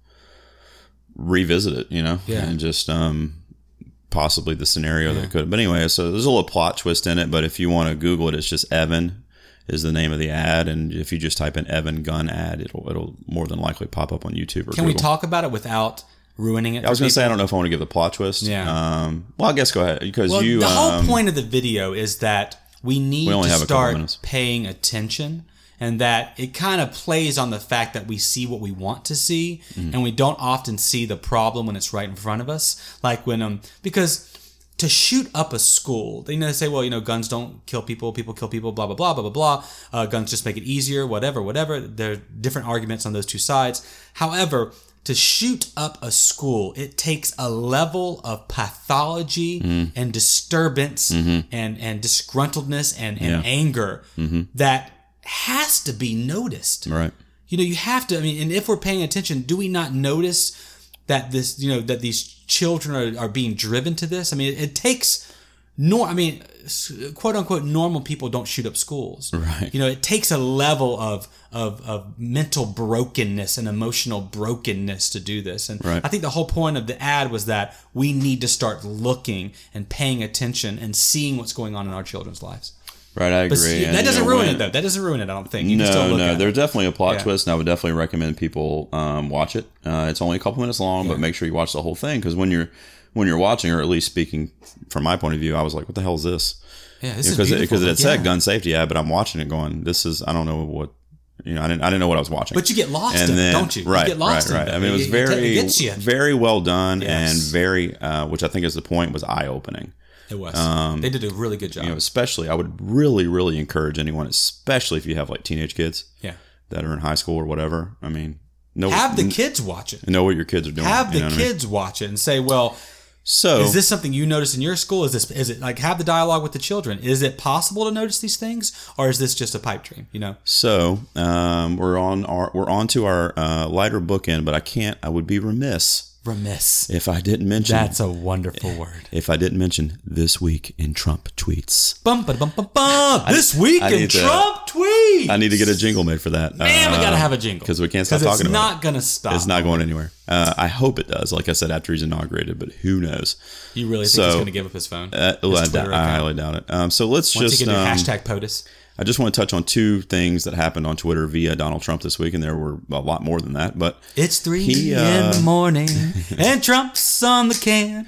revisit it, you know, Yeah. and just um, possibly the scenario that could. But anyway, so there's a little plot twist in it. But if you want to Google it, it's just Evan is the name of the ad, and if you just type in Evan gun ad, it'll it'll more than likely pop up on YouTube or Can Google. we talk about it without ruining it? I was for going to say, I people? don't know if I want to give the plot twist. Yeah. Um, well, I guess go ahead because Well, you. the whole um, point of the video is that we need We only to have a couple start minutes. paying attention, and that it kind of plays on the fact that we see what we want to see, Mm-hmm. and we don't often see the problem when it's right in front of us. Like when um because to shoot up a school, they you know they say, well, you know, guns don't kill people, people kill people, blah blah blah blah blah blah. Uh, guns just make it easier, whatever, whatever. There are different arguments on those two sides. However, to shoot up a school, it takes a level of pathology Mm-hmm. and disturbance and, and disgruntledness and, and Yeah. anger that has to be noticed. Right. You know, you have to, I mean, and if we're paying attention, do we not notice that this, you know, that these children are, are being driven to this? I mean, it, it takes, nor, I mean, quote unquote, normal people don't shoot up schools. Right. You know, it takes a level of, of, of mental brokenness and emotional brokenness to do this. And Right. I think the whole point of the ad was that we need to start looking and paying attention and seeing what's going on in our children's lives. Right, I agree. But And, that you doesn't know, ruin when- it, though. That doesn't ruin it, I don't think. You can still No, look no, at there's it. definitely a plot Yeah. twist, and I would definitely recommend people um, watch it. Uh, it's only a couple minutes long, but make sure you watch the whole thing because when you're when you're watching, or at least speaking from my point of view, I was like, "What the hell is this?" Yeah, this is Because beautiful. because it, Yeah. said gun safety ad, but I'm watching it going, "This is I don't know what." You know, I didn't. I didn't know what I was watching. But you get lost and in then, it, don't you? You Right, get lost right, in right. it. I mean, it was It- it very, gets you. very well done, Yes. and very, uh, which I think is the point, was eye opening. It was. They did a really good job. You know, especially, I would really, really encourage anyone, especially if you have like teenage kids yeah. that are in high school or whatever. I mean, know Have the n- kids watch it. know what your kids are doing. Have you the know what I mean? kids watch it and say, well, So is this something you notice in your school? Is this is it like have the dialogue with the children? Is it possible to notice these things, or is this just a pipe dream? You know. So um, we're on our we're on to our uh, lighter bookend, but I can't. I would be remiss Remiss. if I didn't mention. That's a wonderful word. If I didn't mention this week in Trump tweets. Bum ba bum bum bum. This week I in need to- Trump tweet. I need to get a jingle made for that. Man, we gotta have a jingle because we can't stop 'Cause talking it's about not it. gonna stop. It's not going anywhere. Uh, I hope it does. Like I said, after he's inaugurated, but who knows? You really think So, he's gonna give up his phone? Uh, His well, I, Twitter doubt- I account? highly doubt it. Um, so let's Once just. he can do um, hashtag POTUS. I just want to touch on two things that happened on Twitter via Donald Trump this week, and there were a lot more than that. But It's three he, in uh, the morning and Trump's on the can.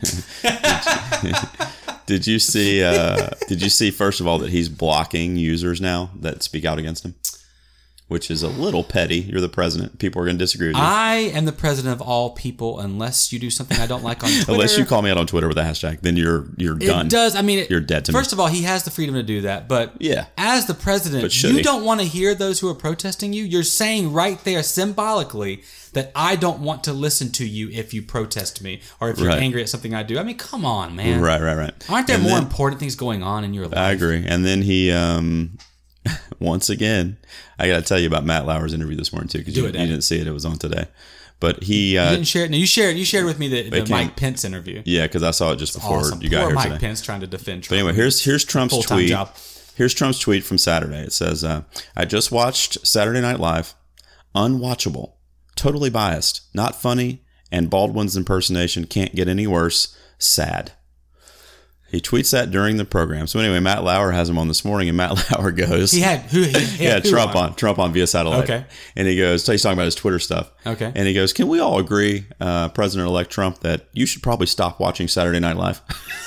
did you see? Uh, did you see first of all that he's blocking users now that speak out against him, which is a little petty. You're the president. People are going to disagree with you. I am the president of all people unless you do something I don't like on Twitter. Unless you call me out on Twitter with a hashtag, then you're you're done. It does. I mean, it, You're dead to me. First of all, he has the freedom to do that. But Yeah. as the president, But should you he? don't want to hear those who are protesting you. You're saying right there symbolically that I don't want to listen to you if you protest me or if you're Right. angry at something I do. I mean, come on, man. Right, right, right. Aren't there And more then- important things going on in your life? I agree. And then he, um, once again, I got to tell you about Matt Lauer's interview this morning too, because Do you, it, you Ed. didn't see it; it was on today. But he, You uh, didn't share it. No, you shared. You shared with me the, the came- Mike Pence interview. yeah, because I saw it just before Awesome. you got Poor here Mike today. Pence trying to defend But Trump. anyway, here's here's Trump's Full-time tweet. job. Here's Trump's tweet from Saturday. It says, uh, I just watched Saturday Night Live. Unwatchable. Totally biased. Not funny. And Baldwin's impersonation can't get any worse. Sad. He tweets that during the program. So anyway, Matt Lauer has him on this morning, and Matt Lauer goes... He had... Who? He, he yeah, had who Trump on? on. Trump on via satellite. Okay. And he goes... So he's talking about his Twitter stuff. Okay. And he goes, can we all agree, uh, President-elect Trump, that you should probably stop watching Saturday Night Live?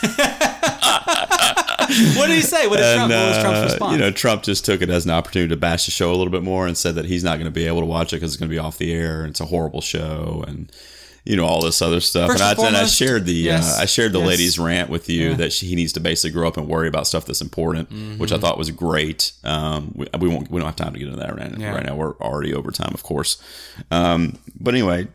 What did he say? What, did And, Trump, what was Trump's uh, response? You know, Trump just took it as an opportunity to bash the show a little bit more and said that he's not going to be able to watch it because it's going to be off the air and it's a horrible show and, you know, all this other stuff. First and, I, and and I foremost, shared the yes, uh, I shared the yes. lady's rant with you Yeah. that she, he needs to basically grow up and worry about stuff that's important, Mm-hmm. which I thought was great. Um, we, we won't we don't have time to get into that right, Yeah. right now. We're already over time, of course. Um, but anyway,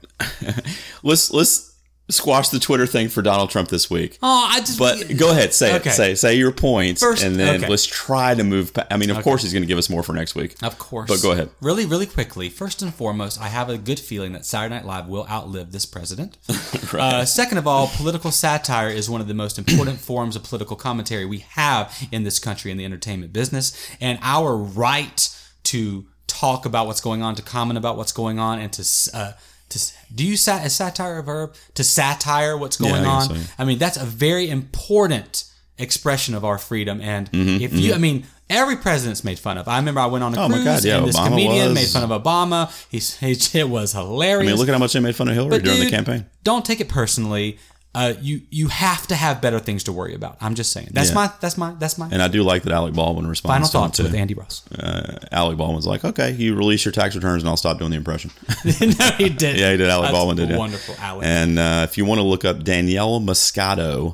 let's let's. Squash the Twitter thing for Donald Trump this week. Oh, I just... But go ahead, say Okay. it. Say say your points, First- and then okay. let's try to move. Pa- I mean, of Okay. course, he's going to give us more for next week. Of course. But go ahead. Really, really quickly. First and foremost, I have a good feeling that Saturday Night Live will outlive this president. Right. uh, second of all, political satire is one of the most important forms of political commentary we have in this country in the entertainment business. And our right to talk about what's going on, to comment about what's going on, and to... Uh, To, do you sat is satire a verb? To satire what's going Yeah, I on? guess so. I mean, that's a very important expression of our freedom. And Mm-hmm, if you, I mean, every president's made fun of. I remember I went on a Oh, my cruise God, yeah, and this Obama comedian was. made fun of Obama. He's, he, it was I hilarious. mean, look at how much they made fun of Hillary But during dude, the campaign. Don't take it personally. Uh, you you have to have better things to worry about. I'm just saying. That's Yeah. my that's my that's my And I do like that Alec Baldwin responds. final to him, thoughts too. with Andy Ross. Uh, Alec Baldwin's like, okay, you release your tax returns, and I'll stop doing the impression. No, he did. Yeah, he did. Alec That's Baldwin did. Yeah. Wonderful, Alec. And uh, if you want to look up Danielle Moscato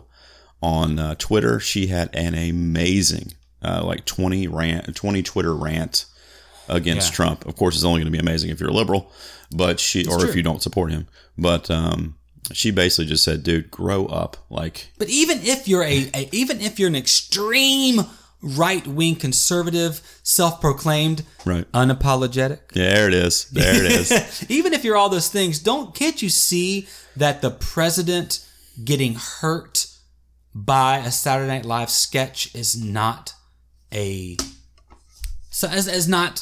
on uh, Twitter, she had an amazing, uh, like twenty rant, twenty Twitter rant against Yeah. Trump. Of course, it's only going to be amazing if you're a liberal, but she or true. if you don't support him. But um, she basically just said, "Dude, grow up." Like, But even if you're a, a even if you're an extreme right wing conservative, self proclaimed, Right. unapologetic. yeah, there it is. There it is. Even if you're all those things, don't can't you see that the president getting hurt by a Saturday Night Live sketch is not a so is, is not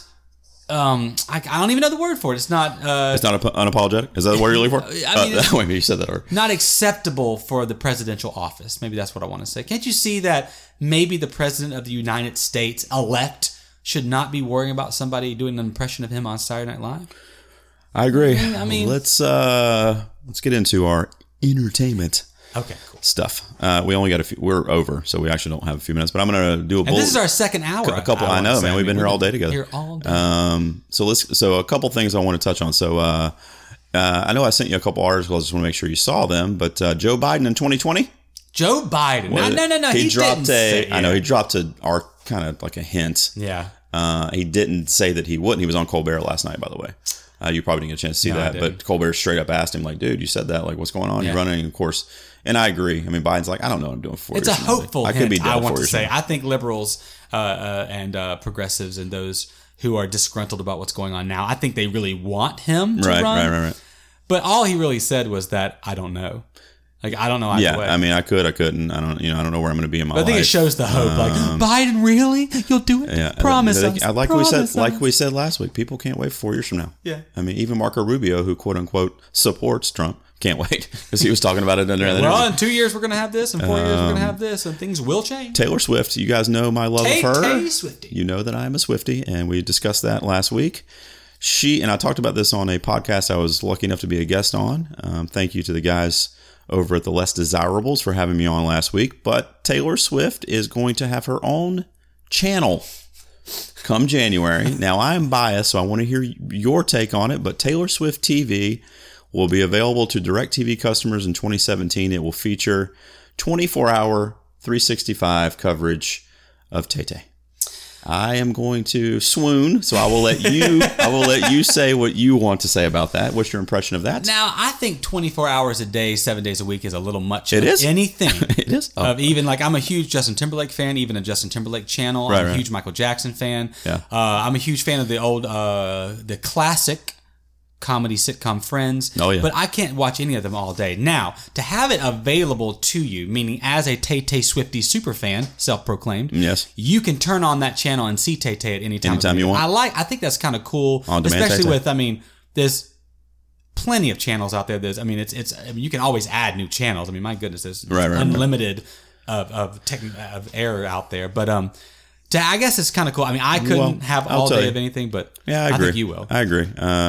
um I, I don't even know the word for it. It's not uh It's not ap- unapologetic. Is that the word you're looking for? I mean, uh, wait, maybe you said that already. not acceptable for the presidential office. Maybe that's what I want to say. Can't you see that maybe the president of the United States elect should not be worrying about somebody doing an impression of him on Saturday Night Live? I agree. I mean- let's uh let's get into our entertainment Okay, cool. stuff. Uh, we only got a few. We're over, so we actually don't have a few minutes. But I'm going to do a And bullet. this is our second hour. a couple. I, wanna know, say. man. We've been mean, here all day together. Here all day. Um, so let's. So a couple things I want to touch on. So uh, uh, I know I sent you a couple articles. I just want to make sure you saw them. But uh, Joe Biden in twenty twenty. Joe Biden. No, no, no, no. He, He, dropped didn't a. say I know it. he dropped a. Our kind of like a hint. Yeah. Uh, he didn't say that he wouldn't. He was on Colbert last night, by the way. Uh, you probably didn't get a chance to see No, I that, didn't. but Colbert straight up asked him, like, "Dude, you said that. Like, what's going on? Yeah. You're running." And of course, and I agree. I mean, Biden's like, "I don't know what I'm doing for four It's a years from now." hopeful I hint, could be dead I four want to years say. from now. I think liberals uh, uh, and uh, progressives and those who are disgruntled about what's going on now, I think they really want him to Right, run. right, right, right. But all he really said was that, I don't know. Like, I don't know either Yeah, way. I mean, I could, I couldn't. I don't, you know, I don't know where I'm going to be in my But I life. think it shows the hope. Like, Biden, really? You'll do it? Yeah, Promise I, us. I, like Promise we said, like us. we said last week, people can't wait four years from now. Yeah. I mean, even Marco Rubio, who quote unquote supports Trump, can't wait because he was talking about it under the Well, interview. in two years we're going to have this, in four years we're going to have this, and things will change. Taylor Swift, you guys know my love Tay- of her. Tay Swiftie. You know that I am a Swiftie, and we discussed that last week. She and I talked about this on a podcast I was lucky enough to be a guest on. Um, thank you to the guys over at the Less Desirables for having me on last week. But Taylor Swift is going to have her own channel come January. Now, I am biased, so I want to hear your take on it. But Taylor Swift T V will be available to DirecTV customers in twenty seventeen. It will feature twenty-four hour, three sixty-five coverage of Tay-Tay. I am going to swoon, so I will let you. I will let you say what you want to say about that. What's your impression of that? Now, I think twenty-four hours a day, seven days a week is a little much It of is? anything. It is? Oh. Of even, like, I'm a huge Justin Timberlake fan, even a Justin Timberlake channel. Right, I'm a right. huge Michael Jackson fan. Yeah. Uh, I'm a huge fan of the old, uh, the classic comedy sitcom Friends. Oh, yeah. But I can't watch any of them all day. Now, to have it available to you, meaning as a Tay-Tay Swiftie superfan, self-proclaimed, Yes. you can turn on that channel and see Tay-Tay at any time. Anytime you want. I like. I think that's kind of cool, On-demand especially Tay-Tay. with. I mean, there's plenty of channels out there. There's. I mean, it's. It's. I mean, you can always add new channels. I mean, my goodness, there's Right, right, unlimited of of, tech, of error out there. But um, to, I guess it's kind of cool. I mean, I couldn't Well, have I'll all tell day you. of anything, but Yeah, I agree. think you will. I agree.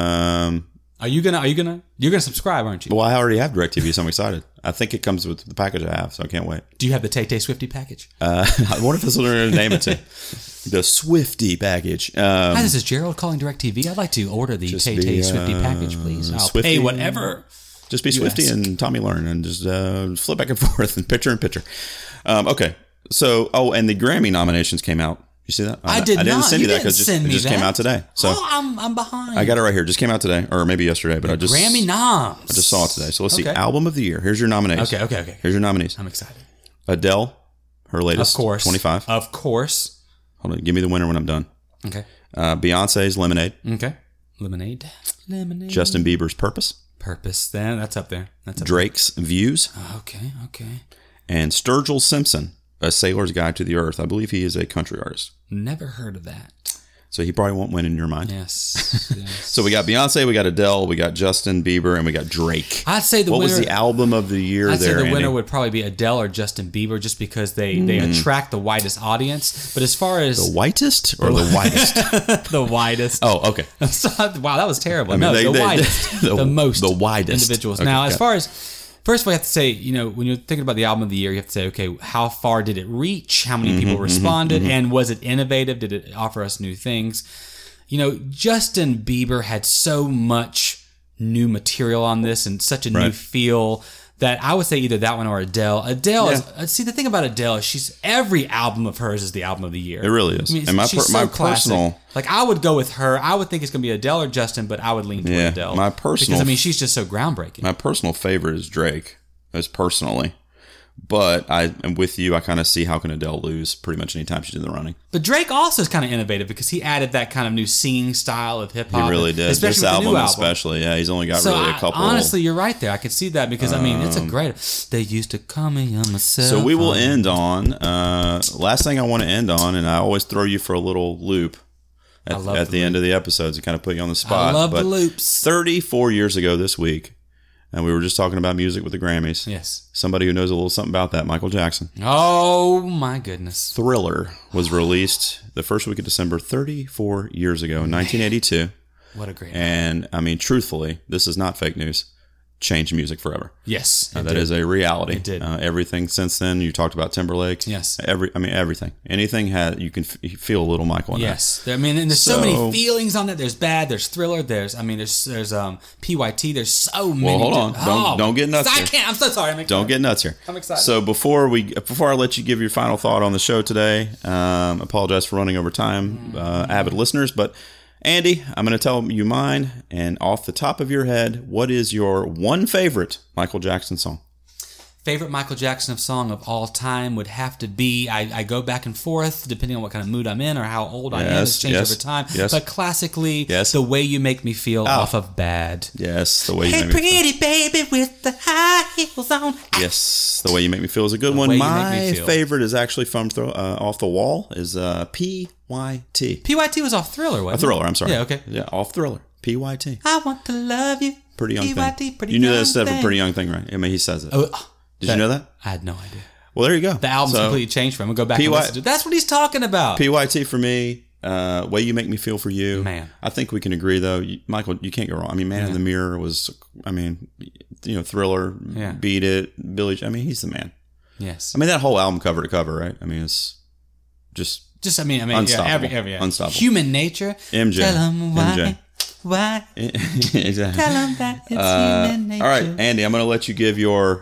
Um, Are you gonna? Are you gonna? You're gonna subscribe, aren't you? well, I already have DirecTV, so I'm excited. I think it comes with the package I have, so I can't wait. Do you have the Tay-Tay Swiftie package? Uh, I wonder if that's what they're going to name it to. The Swiftie package. Um, Hi, this is Gerald calling DirecTV. I'd like to order the Just Tay-Tay be, Swiftie uh, package, please. I'll Swiftie- pay whatever. Just be You Swifty ask. and Tommy Learn and just uh, flip back and forth and picture in picture. Um, okay. So, oh, and the Grammy nominations came out. You see that? I did I didn't not. send you, You that didn't because send it me just came that. out today. So Oh, I'm, I'm behind. I got it right here. Just came out today, or maybe yesterday, but I just Grammy noms. I just saw it today. So let's see. Okay. Album of the year. Here's your nominees. Okay, okay, okay. Here's your nominees. I'm excited. Adele, her latest, Of course. twenty-five. Of course. Hold on, give me the winner when I'm done. Okay. Uh, Beyonce's Lemonade. Okay. Lemonade. Lemonade. Justin Bieber's Purpose. Purpose. Then that's up there. That's up Drake's Views. there. Okay. Okay. And Sturgill Simpson, A Sailor's Guide to the Earth. I believe he is a country artist. Never heard of that. So he probably won't win in your mind. Yes. yes. So we got Beyonce, we got Adele, we got Justin Bieber, and we got Drake. I'd say the what winner. was the album of the year I'd say there, the Andy? winner would probably be Adele or Justin Bieber, just because they they attract the widest audience. But as far as The whitest or the whitest? the widest. Oh, okay. Wow, that was terrible. mean, no, they- the they- widest, the- the, most, the widest. individuals. Okay, now, got as it. far as first of all, you have to say, you know, when you're thinking about the album of the year, you have to say, okay, how far did it reach? How many Mm-hmm, people responded? And was it innovative? Did it offer us new things? You know, Justin Bieber had so much new material on this and such a new Right. feel that I would say either that one or Adele. Adele is, Yeah. uh, see, the thing about Adele is she's, every album of hers is the album of the year. It really is. I mean, And my she's per- my classic. personal- Like, I would go with her. I would think it's going to be Adele or Justin, but I would lean toward Yeah, Adele. my personal- Because, I mean, she's just so groundbreaking. My personal favorite is Drake, as personally. But I am with you. I kind of see how can Adele lose pretty much any time she's in the running. But Drake also is kind of innovative because he added that kind of new singing style of hip He hop. really did. Especially This with the album, new album. especially. Yeah, he's only got So really a I- couple. honestly, you're right there. I could see that because I mean it's a great. They used to call me on myself. So we will end on uh, last thing I want to end on, and I always throw you for a little loop at, I love at the the end of the episodes to kind of put you on the spot. I love but the loops. thirty-four years ago this week, and we were just talking about music with the Grammys. Yes. Somebody who knows a little something about that, Michael Jackson. Oh my goodness. Thriller was released the first week of December thirty-four years ago, in nineteen eighty-two. What a great. And I mean, truthfully, this is not fake news. Changed music forever. Yes. Uh, it that did. is a reality. It did. Uh, everything since then. You talked about Timberlake. Yes. Every. I mean, everything. Anything had you can f- you feel a little Michael in Yes, There- I mean, and there's so, So- many feelings on it. There's bad, there's thriller, there's I mean, there's there's um P Y T. There's so many. Well, hold on. di- Don't- don't get nuts I here. can't. I'm so sorry. I'm there. excited. Don't get nuts here. I'm excited. So before we before I let you give your final thought on the show today, um, apologize for running over time, uh, avid listeners, but. Andy, I'm going to tell you mine, and off the top of your head, what is your one favorite Michael Jackson song? Favorite Michael Jackson song of all time would have to be, I, I go back and forth depending on what kind of mood I'm in or how old I am. Yes, It's changed yes, over time. yes. But classically, Yes. The Way You Make Me Feel Oh. off of Bad. Yes, the way you Hey, make me feel. pretty baby with the high heels on. Yes, the way you make me feel is a good The one. Way You Make My Me Feel. favorite is actually from throw, uh, Off the Wall. Is uh, P Y T. P Y T was off Thriller, wasn't A Thriller. I'm sorry. Yeah, okay. Yeah, Off Thriller. P Y T. I want to love you. Pretty young P Y T, thing. pretty You knew young that stuff thing. a pretty young thing, right? I mean, he says it. Oh, Did you know that? I had no idea. Well, there you go. The album's So, completely changed for him. We'll go back P Y and listen to it. That's what he's talking about. P Y T for me. Uh, way you make me feel for you. Man. I think we can agree though. You, Michael, you can't go wrong. I mean, Man in the Mirror was. I mean, you know, Thriller. Yeah. Beat It. Billy. I mean, he's the man. Yes. I mean, that whole album cover to cover, right? I mean, it's just Just, I mean, I mean, Unstoppable. yeah, every, every, yeah. Unstoppable. Human nature. M J. Tell him why. M J. Why? exactly. Tell him that it's Uh, human nature. all right, Andy, I'm going to let you give your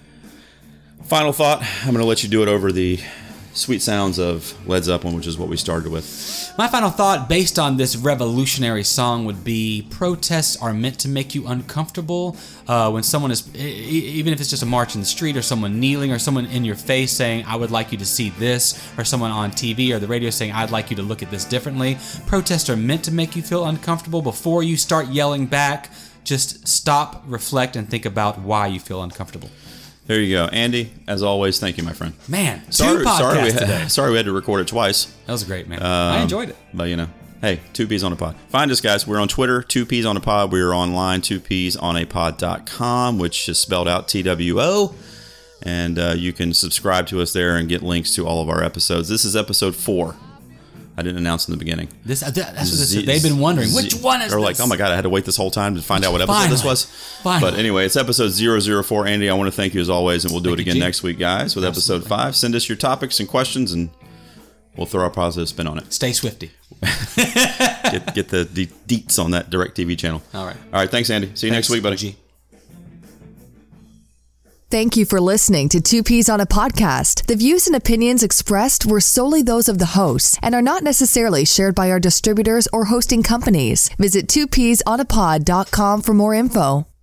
final thought. I'm going to let you do it over the sweet sounds of Led Zeppelin, which is what we started with. My final thought, based on this revolutionary song, would be protests are meant to make you uncomfortable. Uh, when someone is, e- e- even if it's just a march in the street, or someone kneeling, or someone in your face saying, "I would like you to see this," or someone on T V or the radio saying, "I'd like you to look at this differently." Protests are meant to make you feel uncomfortable. Before you start yelling back, just stop, reflect, and think about why you feel uncomfortable. There you go. Andy, as always, thank you, my friend. Man, two sorry, podcasts sorry we, today. had, sorry we had to record it twice. That was great, man. Um, I enjoyed it. But, you know, hey, Two Peas on a Pod. Find us, guys. We're on Twitter, Two Peas on a Pod. We're online, two peas on a pod dot com, which is spelled out T W O. And uh, you can subscribe to us there and get links to all of our episodes. This is episode four. I didn't announce in the beginning. This that's what this Z- is. They've been wondering Z- which one is or this? like, oh my god, I had to wait this whole time to find out what episode Finally. this was. Finally. But anyway, it's episode zero zero four. Andy, I want to thank you as always, and we'll do Thank it you, again G. next week, guys, with Absolutely. episode five. Send us your topics and questions, and we'll throw our positive spin on it. Stay Swifty. Get, get the de- deets on that DirecTV channel. All right. All right. Thanks, Andy. See you Thanks, next week, buddy. G. Thank you for listening to Two Peas on a Podcast. The views and opinions expressed were solely those of the hosts and are not necessarily shared by our distributors or hosting companies. Visit two peas on a pod dot com for more info.